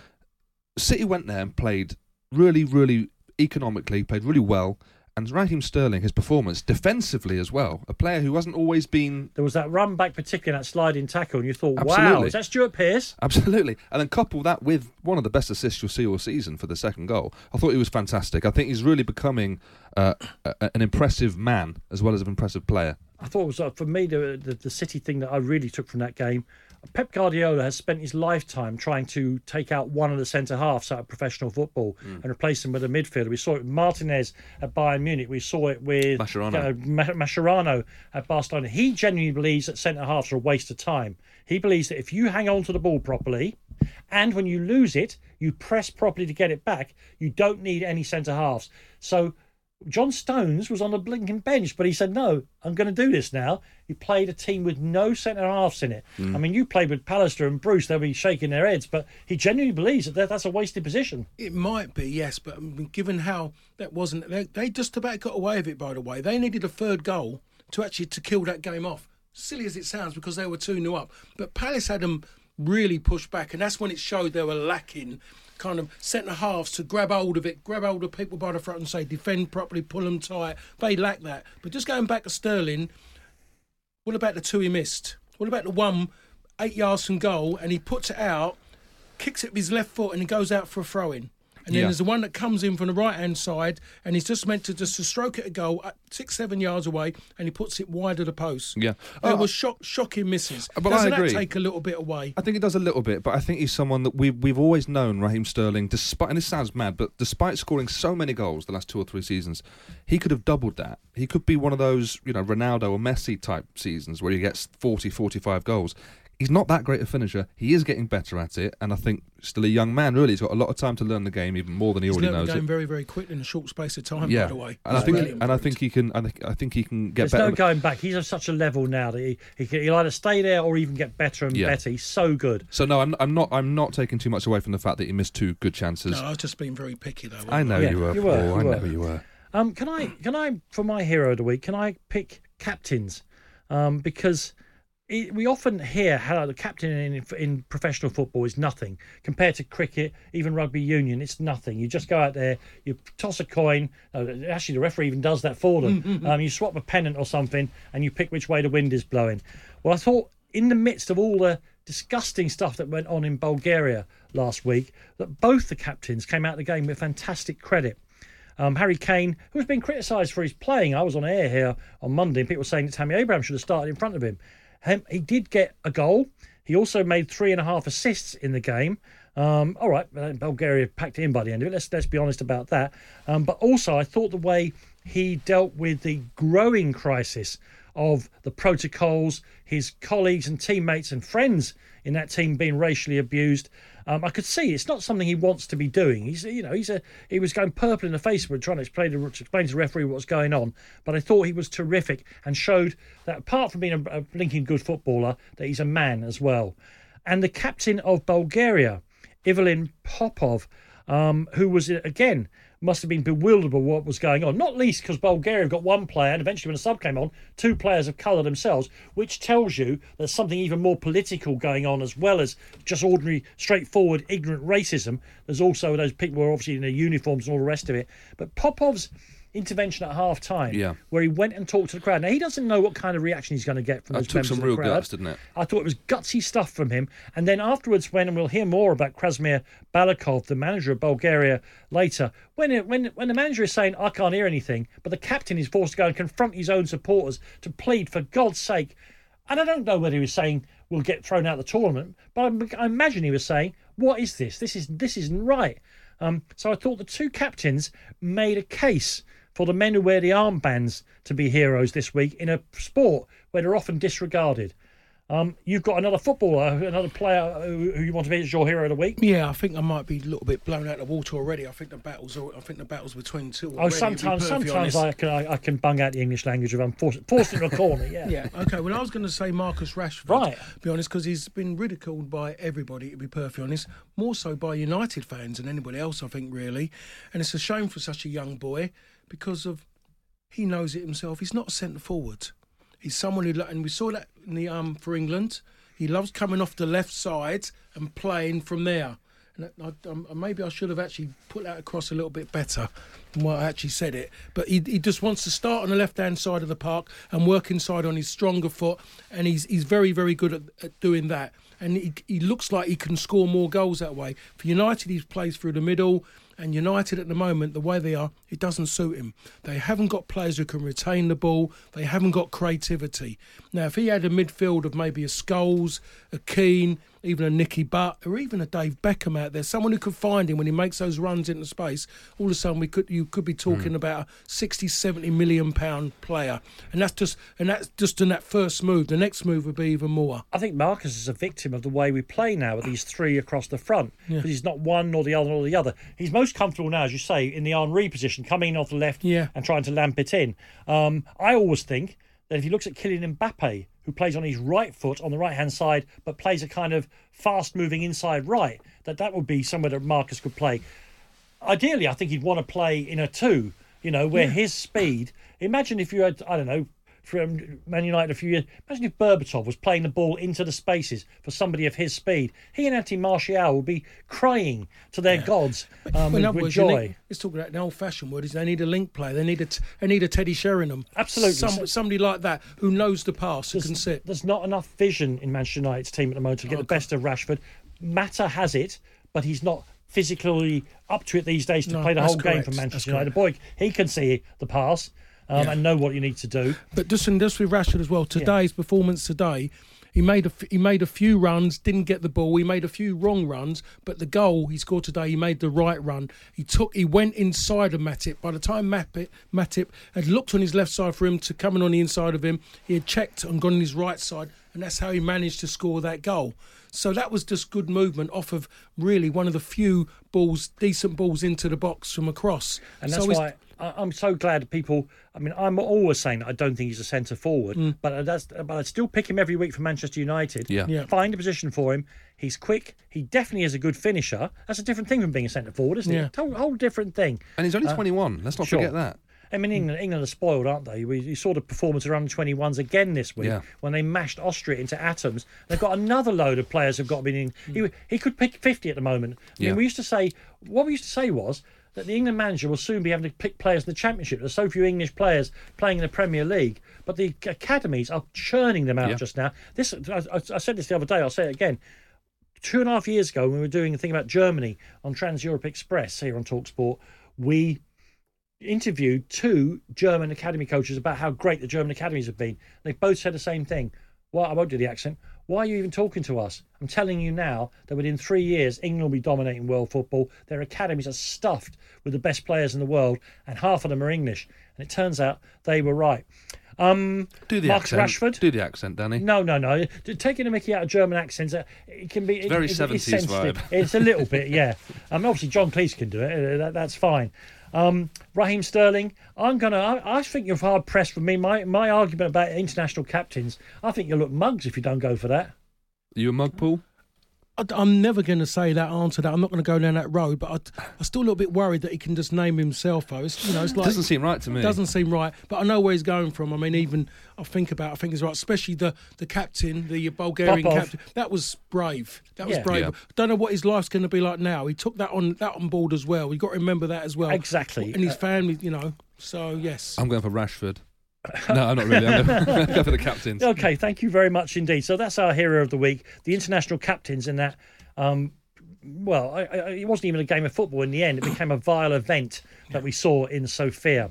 City went there and played really, really economically, played really well. And Raheem Sterling, his performance defensively as well, a player who hasn't always been... There was that run back, particularly that sliding tackle, and you thought, Absolutely. Wow, is that Stuart Pearce? Absolutely. And then couple that with one of the best assists you'll see all season for the second goal. I thought he was fantastic. I think he's really becoming an impressive man as well as an impressive player. I thought it was, for me, the City thing that I really took from that game. Pep Guardiola has spent his lifetime trying to take out one of the centre-halves out of professional football and replace them with a midfielder. We saw it with Martinez at Bayern Munich. We saw it with Mascherano at Barcelona. He genuinely believes that centre-halves are a waste of time. He believes that if you hang on to the ball properly and when you lose it, you press properly to get it back, you don't need any centre-halves. So John Stones was on the blinking bench, but he said, no, I'm going to do this now. He played a team with no centre-halves in it. I mean, you played with Pallister and Bruce, they'll be shaking their heads, but he genuinely believes that that's a wasted position. It might be, yes, but I mean, given how that wasn't... They just about got away with it, by the way. They needed a third goal to kill that game off. Silly as it sounds, because they were 2-0 up. But Palace had them really pushed back, and that's when it showed they were lacking kind of centre-halves to grab hold of people by the front and say, defend properly, pull them tight. They lack that. But just going back to Sterling, what about the 2 he missed? What about the 1, 8 yards from goal, and he puts it out, kicks it with his left foot, and he goes out for a throw-in? And then there's the one that comes in from the right-hand side, and he's just meant to stroke it a goal 6-7 yards away, and he puts it wide of the post. Yeah. There was shocking misses. But Doesn't I agree. that take a little bit away? I think it does a little bit, but I think he's someone that we've always known, Raheem Sterling, despite, and this sounds mad, but despite scoring so many goals the last 2 or 3 seasons, he could have doubled that. He could be one of those, Ronaldo or Messi type seasons where he gets 40, 45 goals. He's not that great a finisher. He is getting better at it, and I think still a young man, really. He's got a lot of time to learn the game, even more than he already knows. He's going it. very, very quick in a short space of time, yeah. by the way. And I think he can get There's better. no going back. He's at such a level now that he'll either stay there or even get better and better. He's so good. So no, I'm not taking too much away from the fact that he missed 2 good chances. No, I was just being very picky though. I know you were, Paul. I know you were. Can I for my hero of the week? Can I pick captains? Because we often hear how the captain in professional football is nothing compared to cricket, even rugby union. It's nothing. You just go out there, you toss a coin. Actually, the referee even does that for them. You swap a pennant or something, and you pick which way the wind is blowing. Well, I thought in the midst of all the disgusting stuff that went on in Bulgaria last week, that both the captains came out of the game with fantastic credit. Harry Kane, who has been criticised for his playing. I was on air here on Monday, and people were saying that Tammy Abraham should have started in front of him. He did get a goal. He also made 3.5 assists in the game. All right, Bulgaria packed it in by the end of it. Let's be honest about that. But also, I thought the way he dealt with the growing crisis of the protocols, his colleagues and teammates and friends in that team being racially abused. I could see it's not something he wants to be doing. He was going purple in the face when trying to explain to the referee what was going on. But I thought he was terrific and showed that apart from being a blinking good footballer, that he's a man as well. And the captain of Bulgaria, Ivelin Popov, who was again must have been bewildered by what was going on, not least because Bulgaria got one player, and eventually when the sub came on, 2 players of colour themselves, which tells you there's something even more political going on as well as just ordinary, straightforward, ignorant racism. There's also those people who are obviously in their uniforms and all the rest of it. But Popov's intervention at half-time, where he went and talked to the crowd. Now, he doesn't know what kind of reaction he's going to get from those members of the crowd. That took some real guts, didn't it? I thought it was gutsy stuff from him. And then afterwards, and we'll hear more about Krasimir Balakov, the manager of Bulgaria, later, when the manager is saying, I can't hear anything, but the captain is forced to go and confront his own supporters to plead, for God's sake. And I don't know whether he was saying, we'll get thrown out of the tournament, but I imagine he was saying, what is this? This isn't right. So I thought the 2 captains made a case for the men who wear the armbands to be heroes this week in a sport where they're often disregarded. You've got another footballer, another player who you want to be as your hero of the week? Yeah, I think I might be a little bit blown out of the water already. I think the battles between 2 already. Sometimes I can bung out the English language if I'm forced into a corner. Yeah. Yeah. Okay. Well, I was going to say Marcus Rashford. Right. To be honest, because he's been ridiculed by everybody. To be perfectly honest, more so by United fans than anybody else, I think, really. And it's a shame for such a young boy because he knows it himself. He's not a centre forward. He's someone who, and we saw that in the for England. He loves coming off the left side and playing from there. And maybe I should have actually put that across a little bit better than what I actually said it. But he just wants to start on the left-hand side of the park and work inside on his stronger foot. And he's very, very good at doing that. And he looks like he can score more goals that way. For United, he plays through the middle. And United at the moment, the way they are, it doesn't suit him. They haven't got players who can retain the ball. They haven't got creativity. Now, if he had a midfield of maybe a Scholes, a Keane, even a Nicky Butt, or even a Dave Beckham out there, someone who could find him when he makes those runs into space, all of a sudden you could be talking about a 60, 70 million pound player. And that's just in that first move. The next move would be even more. I think Marcus is a victim of the way we play now with these 3 across the front. Because he's not one nor the other nor the other. He's most comfortable now, as you say, in the Henry position, coming in off the left and trying to lamp it in. I always think that if he looks at Kylian Mbappe, who plays on his right foot on the right-hand side, but plays a kind of fast-moving inside right, that would be somewhere that Marcus could play. Ideally, I think he'd want to play in a 2, where his speed... Imagine if you had, I don't know, from Man United a few years... Imagine if Berbatov was playing the ball into the spaces for somebody of his speed. He and Anthony Martial would be crying to their gods with joy. Let's talk about the old-fashioned word. Is they need a link player. They need a Teddy Sheringham. Absolutely. Somebody like that who knows the pass, who can sit. There's not enough vision in Manchester United's team at the moment to get the best of Rashford. Mata has it, but he's not physically up to it these days to play the whole game for Manchester United. The boy, he can see the pass and know what you need to do. But just with Rashford as well, today's performance today, he made a few runs, didn't get the ball. He made a few wrong runs, but the goal he scored today, he made the right run. He went inside of Matip. By the time Matip had looked on his left side for him to come in on the inside of him, he had checked and gone on his right side, and that's how he managed to score that goal. So that was just good movement off of really one of the few decent balls into the box from across. And that's why I'm so glad people. I mean, I'm always saying that I don't think he's a centre forward, but I still pick him every week for Manchester United. Yeah. Find a position for him. He's quick. He definitely is a good finisher. That's a different thing from being a centre forward, isn't it? A whole different thing. And he's only 21. Let's not forget that. I mean, England are spoiled, aren't they? You saw the performance around the 21s again this week when they mashed Austria into atoms. They've got another load of players who've got in. He could pick 50 at the moment. I mean, we used to say was that the England manager will soon be having to pick players in the Championship. There's so few English players playing in the Premier League, but the academies are churning them out just now. I said this the other day, I'll say it again. 2.5 years ago, when we were doing a thing about Germany on Trans-Europe Express here on TalkSport, we interviewed 2 German academy coaches about how great the German academies have been. They both said the same thing. Well, I won't do the accent. Why are you even talking to us? I'm telling you now that within 3 years, England will be dominating world football. Their academies are stuffed with the best players in the world, and half of them are English. And it turns out they were right. Do the Marcus accent. Rashford. Do the accent, Danny. No. Taking a mickey out of German accents, it can be... Very 70s vibe. It's a little bit, yeah. Obviously, John Cleese can do it. That's fine. Raheem Sterling, I think you're hard pressed for me. My argument about international captains, I think you'll look mugs if you don't go for that. Are you a mug, Paul? I'm never going to say that, answer that. I'm not going to go down that road, but I'm still a little bit worried that he can just name himself, though. It's like, doesn't seem right to me. It doesn't seem right, but I know where he's going from. I mean, even I think he's right, especially the captain, the Bulgarian captain. That was brave. That was brave. Yeah. I don't know what his life's going to be like now. He took that on board as well. You've got to remember that as well. Exactly. And his family, so yes. I'm going for Rashford. No, I'm not really. I'm going to go for the captains. Okay, thank you very much indeed. So that's our hero of the week, the international captains in that. It wasn't even a game of football in the end. It became a vile event that we saw in Sofia.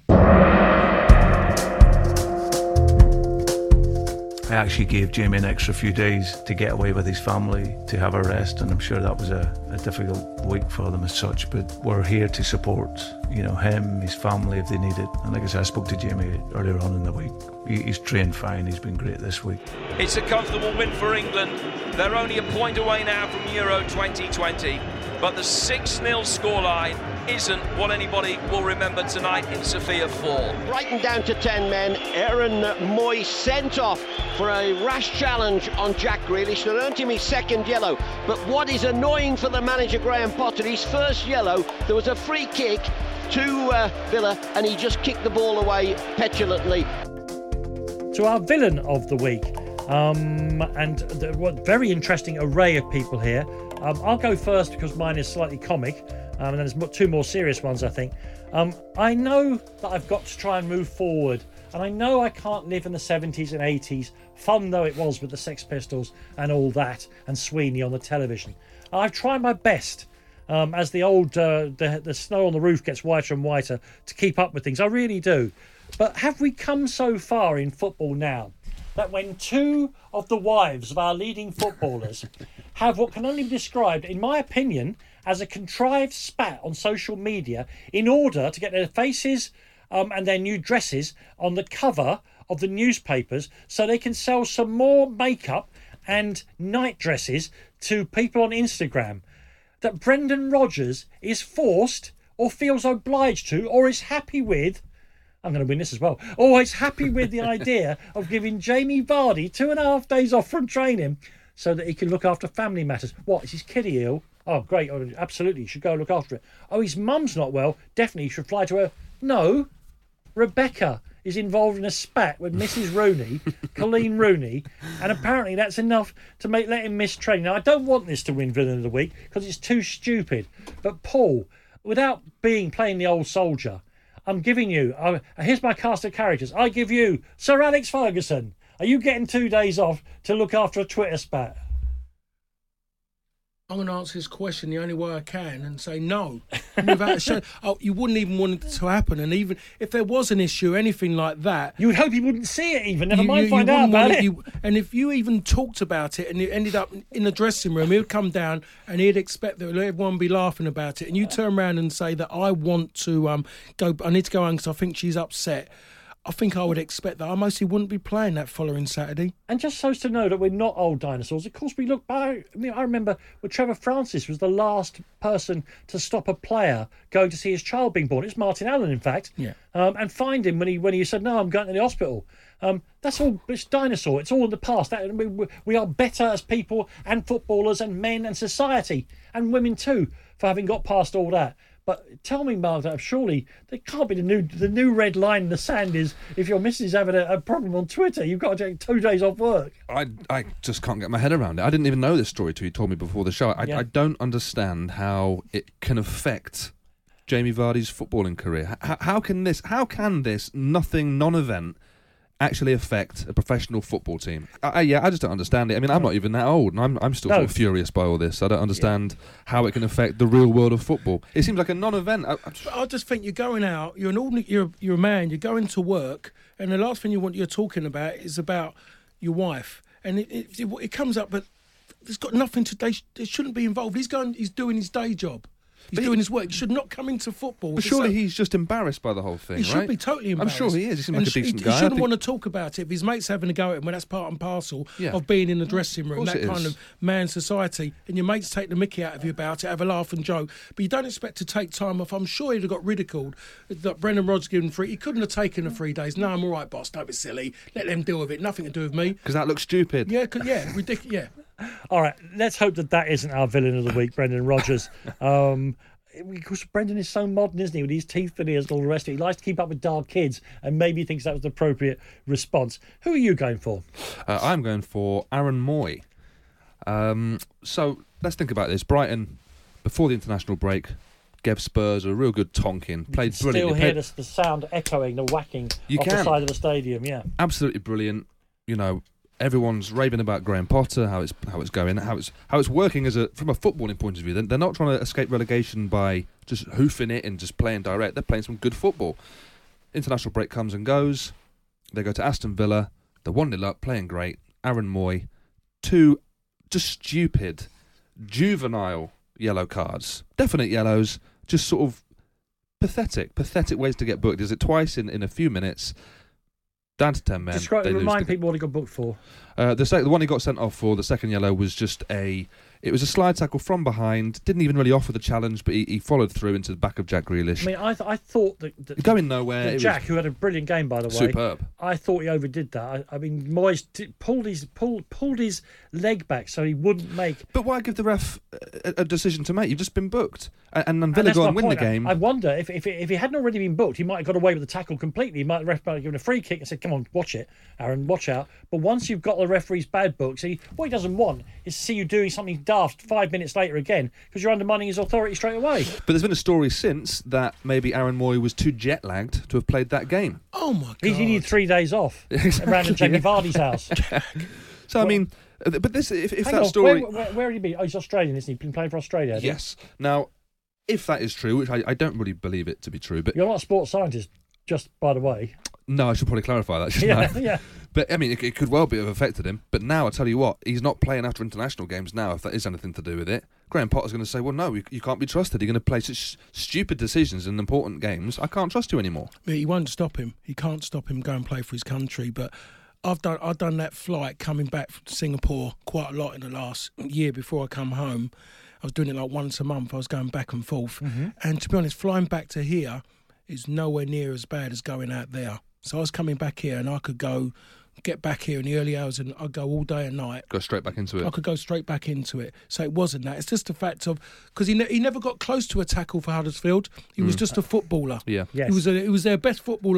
I actually gave Jamie an extra few days to get away with his family, to have a rest, and I'm sure that was a difficult week for them as such, but we're here to support, him, his family if they need it. And like I said, I spoke to Jamie earlier on in the week. He's trained fine, he's been great this week. It's a comfortable win for England. They're only a point away now from Euro 2020, but the 6-0 scoreline isn't what anybody will remember tonight in Sofia 4. Brighton down to 10 men. Aaron Moy sent off for a rash challenge on Jack Grealish that earned him his second yellow. But what is annoying for the manager, Graham Potter, his first yellow, there was a free kick to Villa and he just kicked the ball away petulantly. To our villain of the week, what very interesting array of people here. I'll go first because mine is slightly comic, and then there's 2 more serious ones, I think. I know that I've got to try and move forward, and I know I can't live in the 70s and 80s, fun though it was with the Sex Pistols and all that, and Sweeney on the television. I've tried my best, as the old the snow on the roof gets whiter and whiter, to keep up with things. I really do. But have we come so far in football now that when 2 of the wives of our leading footballers have what can only be described, in my opinion, as a contrived spat on social media in order to get their faces and their new dresses on the cover of the newspapers so they can sell some more makeup and night dresses to people on Instagram, that Brendan Rodgers is forced or feels obliged to or is happy with, I'm going to win this as well, is happy with the idea of giving Jamie Vardy 2.5 days off from training so that he can look after family matters. What, is his kiddie ill? Oh, great, absolutely, you should go look after it. Oh, his mum's not well, definitely you should fly to her. No, Rebecca is involved in a spat with Mrs. Rooney, Colleen Rooney, and apparently that's enough to let him miss training. Now, I don't want this to win Villain of the Week because it's too stupid, but Paul, without playing the old soldier, I'm giving you, here's my cast of characters. I give you Sir Alex Ferguson. Are you getting 2 days off to look after a Twitter spat? I'm going to answer this question the only way I can and say no. Without a shadow. You wouldn't even want it to happen. And even if there was an issue, anything like that... You would hope you wouldn't see it even, never mind find out about it. And if you even talked about it and it ended up in the dressing room, he would come down and he'd expect that everyone would be laughing about it. And you turn around and say that I want to go... I need to go home because I think she's upset. I think I would expect that I mostly wouldn't be playing that following Saturday. And just so as to know that we're not old dinosaurs, of course we look back. I mean, I remember when Trevor Francis was the last person to stop a player going to see his child being born. It's Martin Allen, in fact. Yeah. And find him when he said, no, I'm going to the hospital. That's all, it's dinosaur. It's all in the past. We are better as people and footballers and men and society and women too for having got past all that. But tell me, Mark, that surely there can't be the new red line in the sand is if your missus is having a problem on Twitter, you've got to take 2 days off work. I just can't get my head around it. I didn't even know this story till you told me before the show. I don't understand how it can affect Jamie Vardy's footballing career. How can this nothing non-event actually affect a professional football team? I just don't understand it. I mean, I'm not even that old, and I'm still sort of furious by all this. I don't understand how it can affect the real world of football. It seems like a non-event. I just think you're going out. You're an ordinary. You're a man. You're going to work, and the last thing you're talking about is about your wife, and it comes up, but it's got nothing to. It shouldn't be involved. He's doing his day job. He's doing his work. He should not come into football. But surely he's just embarrassed by the whole thing, He should be totally embarrassed. I'm sure he is. He seems like a decent guy. He shouldn't want to talk about it. If his mate's having a go at him, well, that's part and parcel of being in the dressing room, that kind of man society. And your mates take the mickey out of you about it, have a laugh and joke. But you don't expect to take time off. I'm sure he'd have got ridiculed. That Brendan Rodgers given free. He couldn't have taken the 3 days. No, I'm all right, boss. Don't be silly. Let them deal with it. Nothing to do with me. Because that looks stupid. Yeah, ridiculous. Yeah. All right, let's hope that isn't our villain of the week, Brendan Rodgers. Because Brendan is so modern, isn't he, with his teeth veneers and all the rest of it. He likes to keep up with dark kids, and maybe he thinks that was the appropriate response. Who are you going for? I'm going for Aaron Moy. So let's think about this. Brighton, before the international break, gave Spurs a real good tonking. Played brilliantly. Still hear the sound echoing, the whacking off the side of the stadium. Yeah, absolutely brilliant. You know, everyone's raving about Graham Potter, how it's going, how it's working from a footballing point of view. They're not trying to escape relegation by just hoofing it and just playing direct. They're playing some good football. International break comes and goes. They go to Aston Villa. They're 1-0 up, playing great. Aaron Moy, 2 just stupid, juvenile yellow cards. Definite yellows, just sort of pathetic ways to get booked. Does it twice in a few minutes. Down to 10 men. Remind people what he got booked for. The one he got sent off for, the second yellow, was just a slide tackle from behind. Didn't even really offer the challenge, but he followed through into the back of Jack Grealish. I mean, I thought that going nowhere. Jack, who had a brilliant game, by the way, superb. I thought he overdid that. I mean, Moyes pulled his leg back so he wouldn't make. But why give the ref a decision to make? You've just been booked, and Villa go and win the game. I wonder if he hadn't already been booked, he might have got away with the tackle completely. The ref might have given a free kick and said, "Come on, watch it, Aaron, watch out." But once you've got the referee's bad books, what he doesn't want is to see you doing something daft 5 minutes later again, because you're undermining his authority straight away. But there's been a story since that maybe Aaron Moy was too jet lagged to have played that game. Oh my God! He needed 3 days off around at Jamie Vardy's house. So I mean, but this if that on, story, where have you been? Oh, he's Australian, isn't he? Been playing for Australia. Yes. Now, if that is true, which I don't really believe it to be true, but you're not a sports scientist, just by the way. No, I should probably clarify that, shouldn't I? Yeah. But, I mean, it could well have affected him. But now, I tell you what, he's not playing after international games now, if that is anything to do with it. Graham Potter's going to say, well, no, you can't be trusted. You're going to play such stupid decisions in important games. I can't trust you anymore. Yeah, he won't stop him. He can't stop him going and play for his country. But I've done that flight coming back from Singapore quite a lot in the last year before I come home. I was doing it like once a month. I was going back and forth. Mm-hmm. And to be honest, flying back to here is nowhere near as bad as going out there. So I was coming back here and I could get back here in the early hours and I'd go all day and night. Go straight back into it. I could go straight back into it. So it wasn't that. It's just the fact of, because he never got close to a tackle for Huddersfield. He was just a footballer. Yeah. Yes. He was their best footballer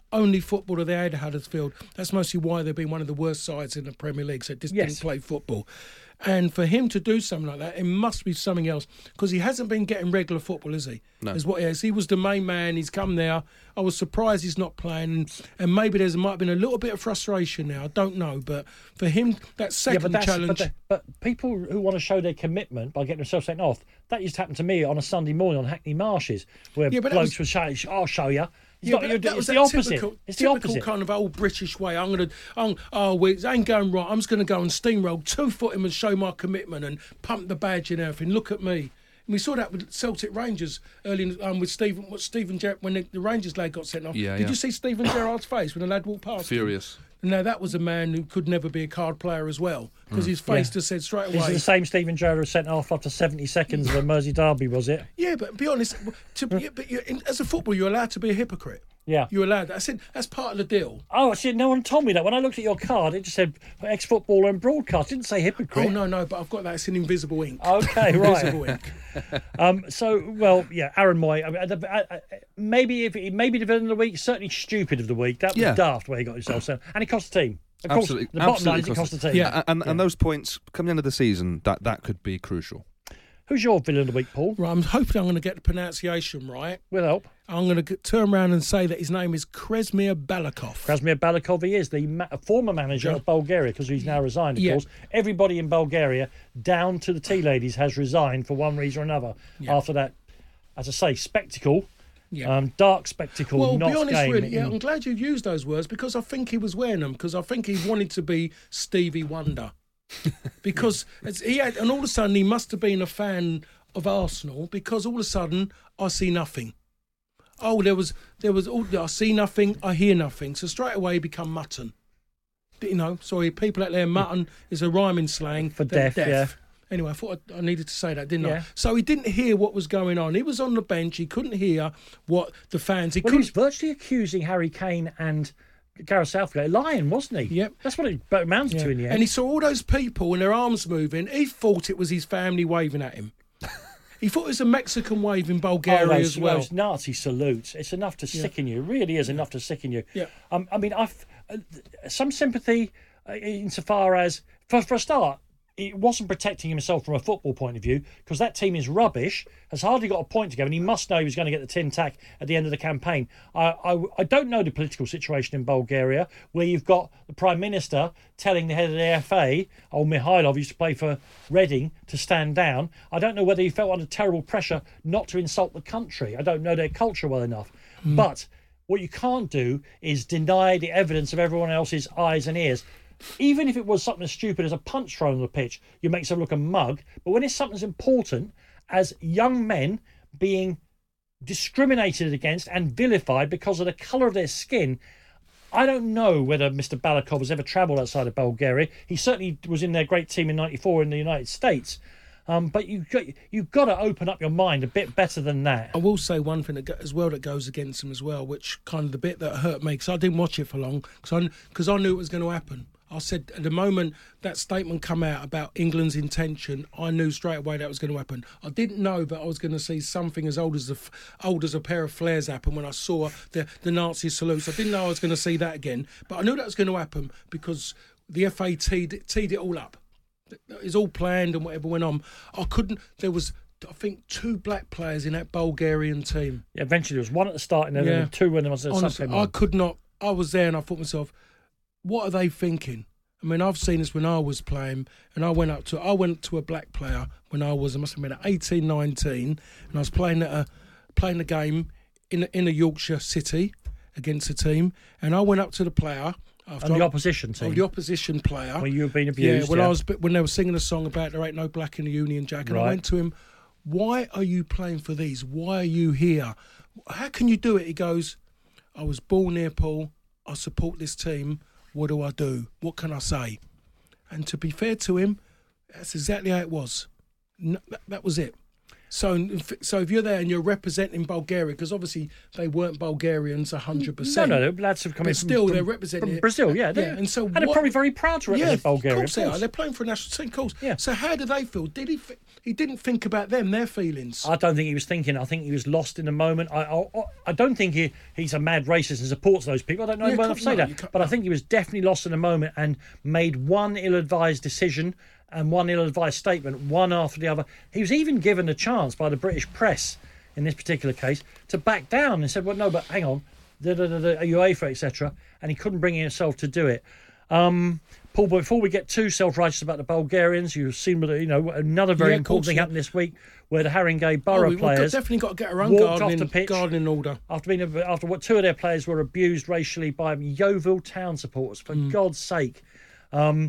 only footballer they had at Huddersfield. That's mostly why they've been one of the worst sides in the Premier League, so just didn't play football. And for him to do something like that, it must be something else, because he hasn't been getting regular football, is he? No. Is what he is. He was the main man. He's come there. I was surprised he's not playing, and maybe might have been a little bit of frustration now. I don't know, but for him, that second challenge. But people who want to show their commitment by getting themselves sent off, that used to happen to me on a Sunday morning on Hackney Marshes, where blokes would say, "I'll show you." It's the opposite. It's the opposite kind of old British way. It ain't going right. I'm just going to go and steamroll 2 foot him and show my commitment and pump the badge and everything. Look at me. And we saw that with Celtic Rangers early with Stephen Gerrard when the Rangers lad got sent off. Did you see Stephen Gerrard's face when the lad walked past? Furious. Now, that was a man who could never be a card player as well, because his face just said straight away. This is the same Stephen Gerrard who sent off after 70 seconds of a Mersey derby, was it? Yeah, but be honest, as a footballer, you're allowed to be a hypocrite. Yeah. You're allowed. I said that's part of the deal. Oh, see, no one told me that. When I looked at your card, it just said ex-footballer and broadcast. It didn't say hypocrite. Oh, no, but I've got that. It's in invisible ink. Okay, right. Invisible ink. Aaron Moy, maybe the villain of the week, certainly stupid of the week. That was daft where he got himself sent. And it cost the team. Of course, the bottom line is it cost the team. Yeah, and those points, come the end of the season, that could be crucial. Who's your villain of the week, Paul? Right, I'm hoping I'm going to get the pronunciation right. With help. I'm going to turn around and say that his name is Krasmir Balakov. Krasmir Balakov, he is the former manager of Bulgaria, because he's now resigned, of course. Everybody in Bulgaria, down to the tea ladies, has resigned for one reason or another after that, as I say, spectacle. Yeah. Dark spectacle, well, not be honest, game. Really, I'm glad you used those words, because I think he was wearing them, because I think he wanted to be Stevie Wonder. Because and all of a sudden he must have been a fan of Arsenal, because all of a sudden I see nothing. Oh, there was I see nothing, I hear nothing. So straight away he become mutton. Sorry, people out there, mutton is a rhyming slang for deaf. Yeah. Anyway, I thought I needed to say that, didn't I? So he didn't hear what was going on. He was on the bench. He couldn't hear what the fans... He was virtually accusing Harry Kane and Gareth Southgate lying, wasn't he? Yep. That's what it amounted to in the end. And he saw all those people and their arms moving. He thought it was his family waving at him. He thought it was a Mexican wave in Bulgaria as well. Those Nazi salutes. It's enough to sicken you. It really is enough to sicken you. Yeah. I've some sympathy insofar as, for a start, he wasn't protecting himself from a football point of view, because that team is rubbish, has hardly got a point together, and he must know he was going to get the tin tack at the end of the campaign. I don't know the political situation in Bulgaria, where you've got the Prime Minister telling the head of the FA, old Mihailov, used to play for Reading, to stand down. I don't know whether he felt under terrible pressure not to insult the country. I don't know their culture well enough. But what you can't do is deny the evidence of everyone else's eyes and ears. Even if it was something as stupid as a punch thrown on the pitch, you make yourself look a mug. But when it's something as important as young men being discriminated against and vilified because of the colour of their skin, I don't know whether Mr. Balakov has ever travelled outside of Bulgaria. He certainly was in their great team in '94 in the United States. But you've got to open up your mind a bit better than that. I will say one thing as well that goes against him as well, which kind of the bit that hurt me, because I didn't watch it for long, because I knew it was going to happen. I said at the moment that statement come out about England's intention, I knew straight away that was going to happen. I didn't know that I was going to see something as old as a pair of flares happen when I saw the Nazi salutes. I didn't know I was going to see that again, but I knew that was going to happen because the FA teed it all up. It's all planned and whatever went on. There was, I think, 2 black players in that Bulgarian team. Yeah, eventually there was one at the start and then 2 when there was something. I could not. I was there and I thought to myself, what are they thinking? I mean, I've seen this when I was playing, and I went to a black player when I must have been 18, 19, and I was playing a game in a Yorkshire city against a team, and I went up to the player. The opposition team? The opposition player. Well, you were being abused. Yeah, when they were singing a song about there ain't no black in the Union Jack, and I went to him, why are you playing for these? Why are you here? How can you do it? He goes, I was born here, Paul. I support this team. What do I do? What can I say? And to be fair to him, that's exactly how it was. That was it. So if you're there and you're representing Bulgaria, because obviously they weren't Bulgarians 100%. No, lads have come in still they're representing from Brazil, yeah. And so they're probably very proud to represent Bulgaria. Of course they are. They're playing for a national team, of course. Yeah. So how do they feel? Did he didn't think about them, their feelings? I don't think he was thinking. I think he was lost in the moment. I don't think he's a mad racist and supports those people. I don't know whether to say that. But I think he was definitely lost in the moment and made one ill-advised decision and one ill-advised statement, one after the other. He was even given a chance by the British press, in this particular case, to back down and said, well, no, but hang on, UEFA, etc. And he couldn't bring himself to do it. Paul, before we get too self-righteous about the Bulgarians, you've seen another very important thing happened this week where the Haringey Borough players definitely got to get our own gardening order. After what two of their players were abused racially by Yeovil Town supporters, for God's sake. I'm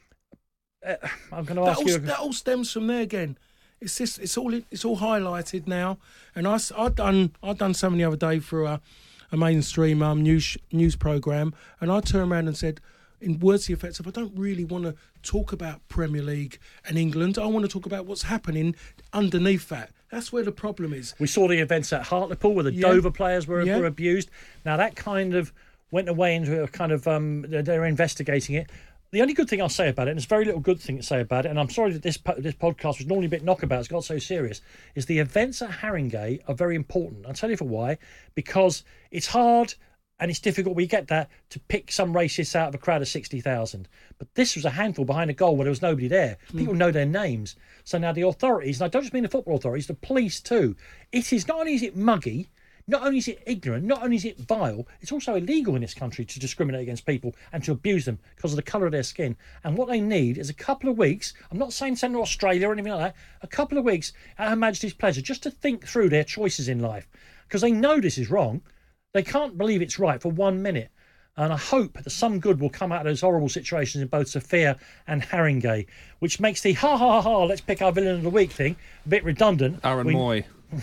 going to ask you. That all stems from there again. It's all highlighted now. And I done something the other day for a mainstream news program, and I turned around and said, in words to the effect of, I don't really want to talk about Premier League and England. I want to talk about what's happening underneath that. That's where the problem is. We saw the events at Hartlepool where the Dover players were abused. Now that kind of went away into a kind of they're investigating it. The only good thing I'll say about it, and there's very little good thing to say about it, and I'm sorry that this podcast was normally a bit knockabout, it's got so serious, is the events at Haringey are very important. I'll tell you for why. Because it's hard and it's difficult, we get that, to pick some racists out of a crowd of 60,000. But this was a handful behind a goal where there was nobody there. People know their names. So now the authorities, and I don't just mean the football authorities, the police too, it is not only is it muggy, not only is it ignorant, not only is it vile, it's also illegal in this country to discriminate against people and to abuse them because of the colour of their skin. And what they need is a couple of weeks, I'm not saying send to Australia or anything like that, a couple of weeks at Her Majesty's pleasure just to think through their choices in life. Because they know this is wrong. They can't believe it's right for 1 minute. And I hope that some good will come out of those horrible situations in both Sofia and Haringey, which makes the let's pick our villain of the week thing a bit redundant. Aaron Moy.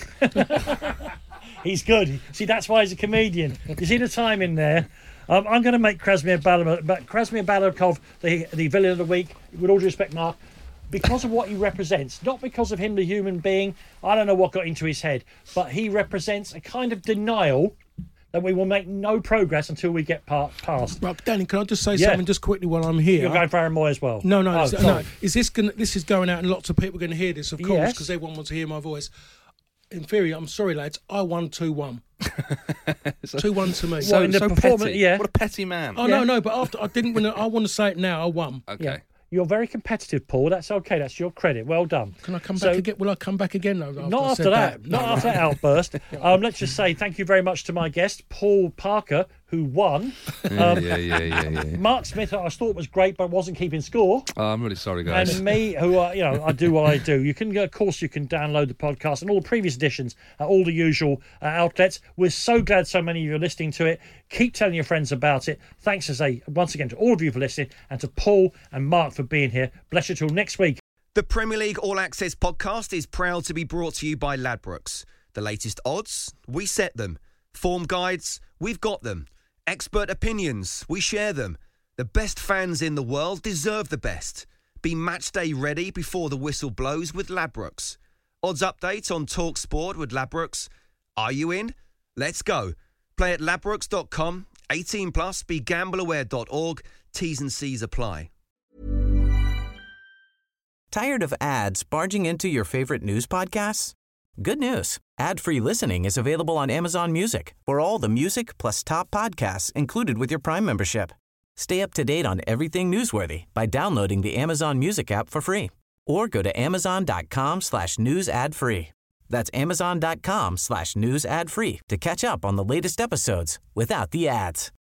He's good. See, that's why he's a comedian. You see the time in there. I'm going to make Krasimir Balakov the villain of the week, with all due respect, Mark, because of what he represents. Not because of him, the human being. I don't know what got into his head, but he represents a kind of denial that we will make no progress until we get past. Right, Danny, can I just say something just quickly while I'm here? You're going for Aaron Moy as well. No. This is going out, and lots of people are going to hear this, of course, because everyone wants to hear my voice. In theory, I'm sorry, lads, I won 2-1. 2-1 to me. So petty. Yeah. What a petty man. Oh, no, but after I didn't win, I want to say it now, I won. Okay. Yeah. You're very competitive, Paul. That's okay. That's your credit. Well done. Can I come back again? Will I come back again? Though, not after that. Not after that outburst. Let's just say thank you very much to my guest, Paul Parker, who won. Mark Smith, I thought was great, but wasn't keeping score. Oh, I'm really sorry, guys. And me, who I do what I do. You can, of course, you can download the podcast and all the previous editions at all the usual outlets. We're so glad so many of you are listening to it. Keep telling your friends about it. Thanks, as once again, to all of you for listening, and to Paul and Mark for being here. Bless you till next week. The Premier League All Access podcast is proud to be brought to you by Ladbrokes. The latest odds, we set them. Form guides, we've got them. Expert opinions, we share them. The best fans in the world deserve the best. Be match day ready before the whistle blows with Ladbrokes. Odds update on Talk Sport with Ladbrokes. Are you in? Let's go. Play at ladbrokes.com. 18 plus. BeGambleAware.org. T's and C's apply. Tired of ads barging into your favorite news podcasts? Good news. Ad-free listening is available on Amazon Music for all the music plus top podcasts included with your Prime membership. Stay up to date on everything newsworthy by downloading the Amazon Music app for free or go to amazon.com/news ad free. That's amazon.com/news ad free to catch up on the latest episodes without the ads.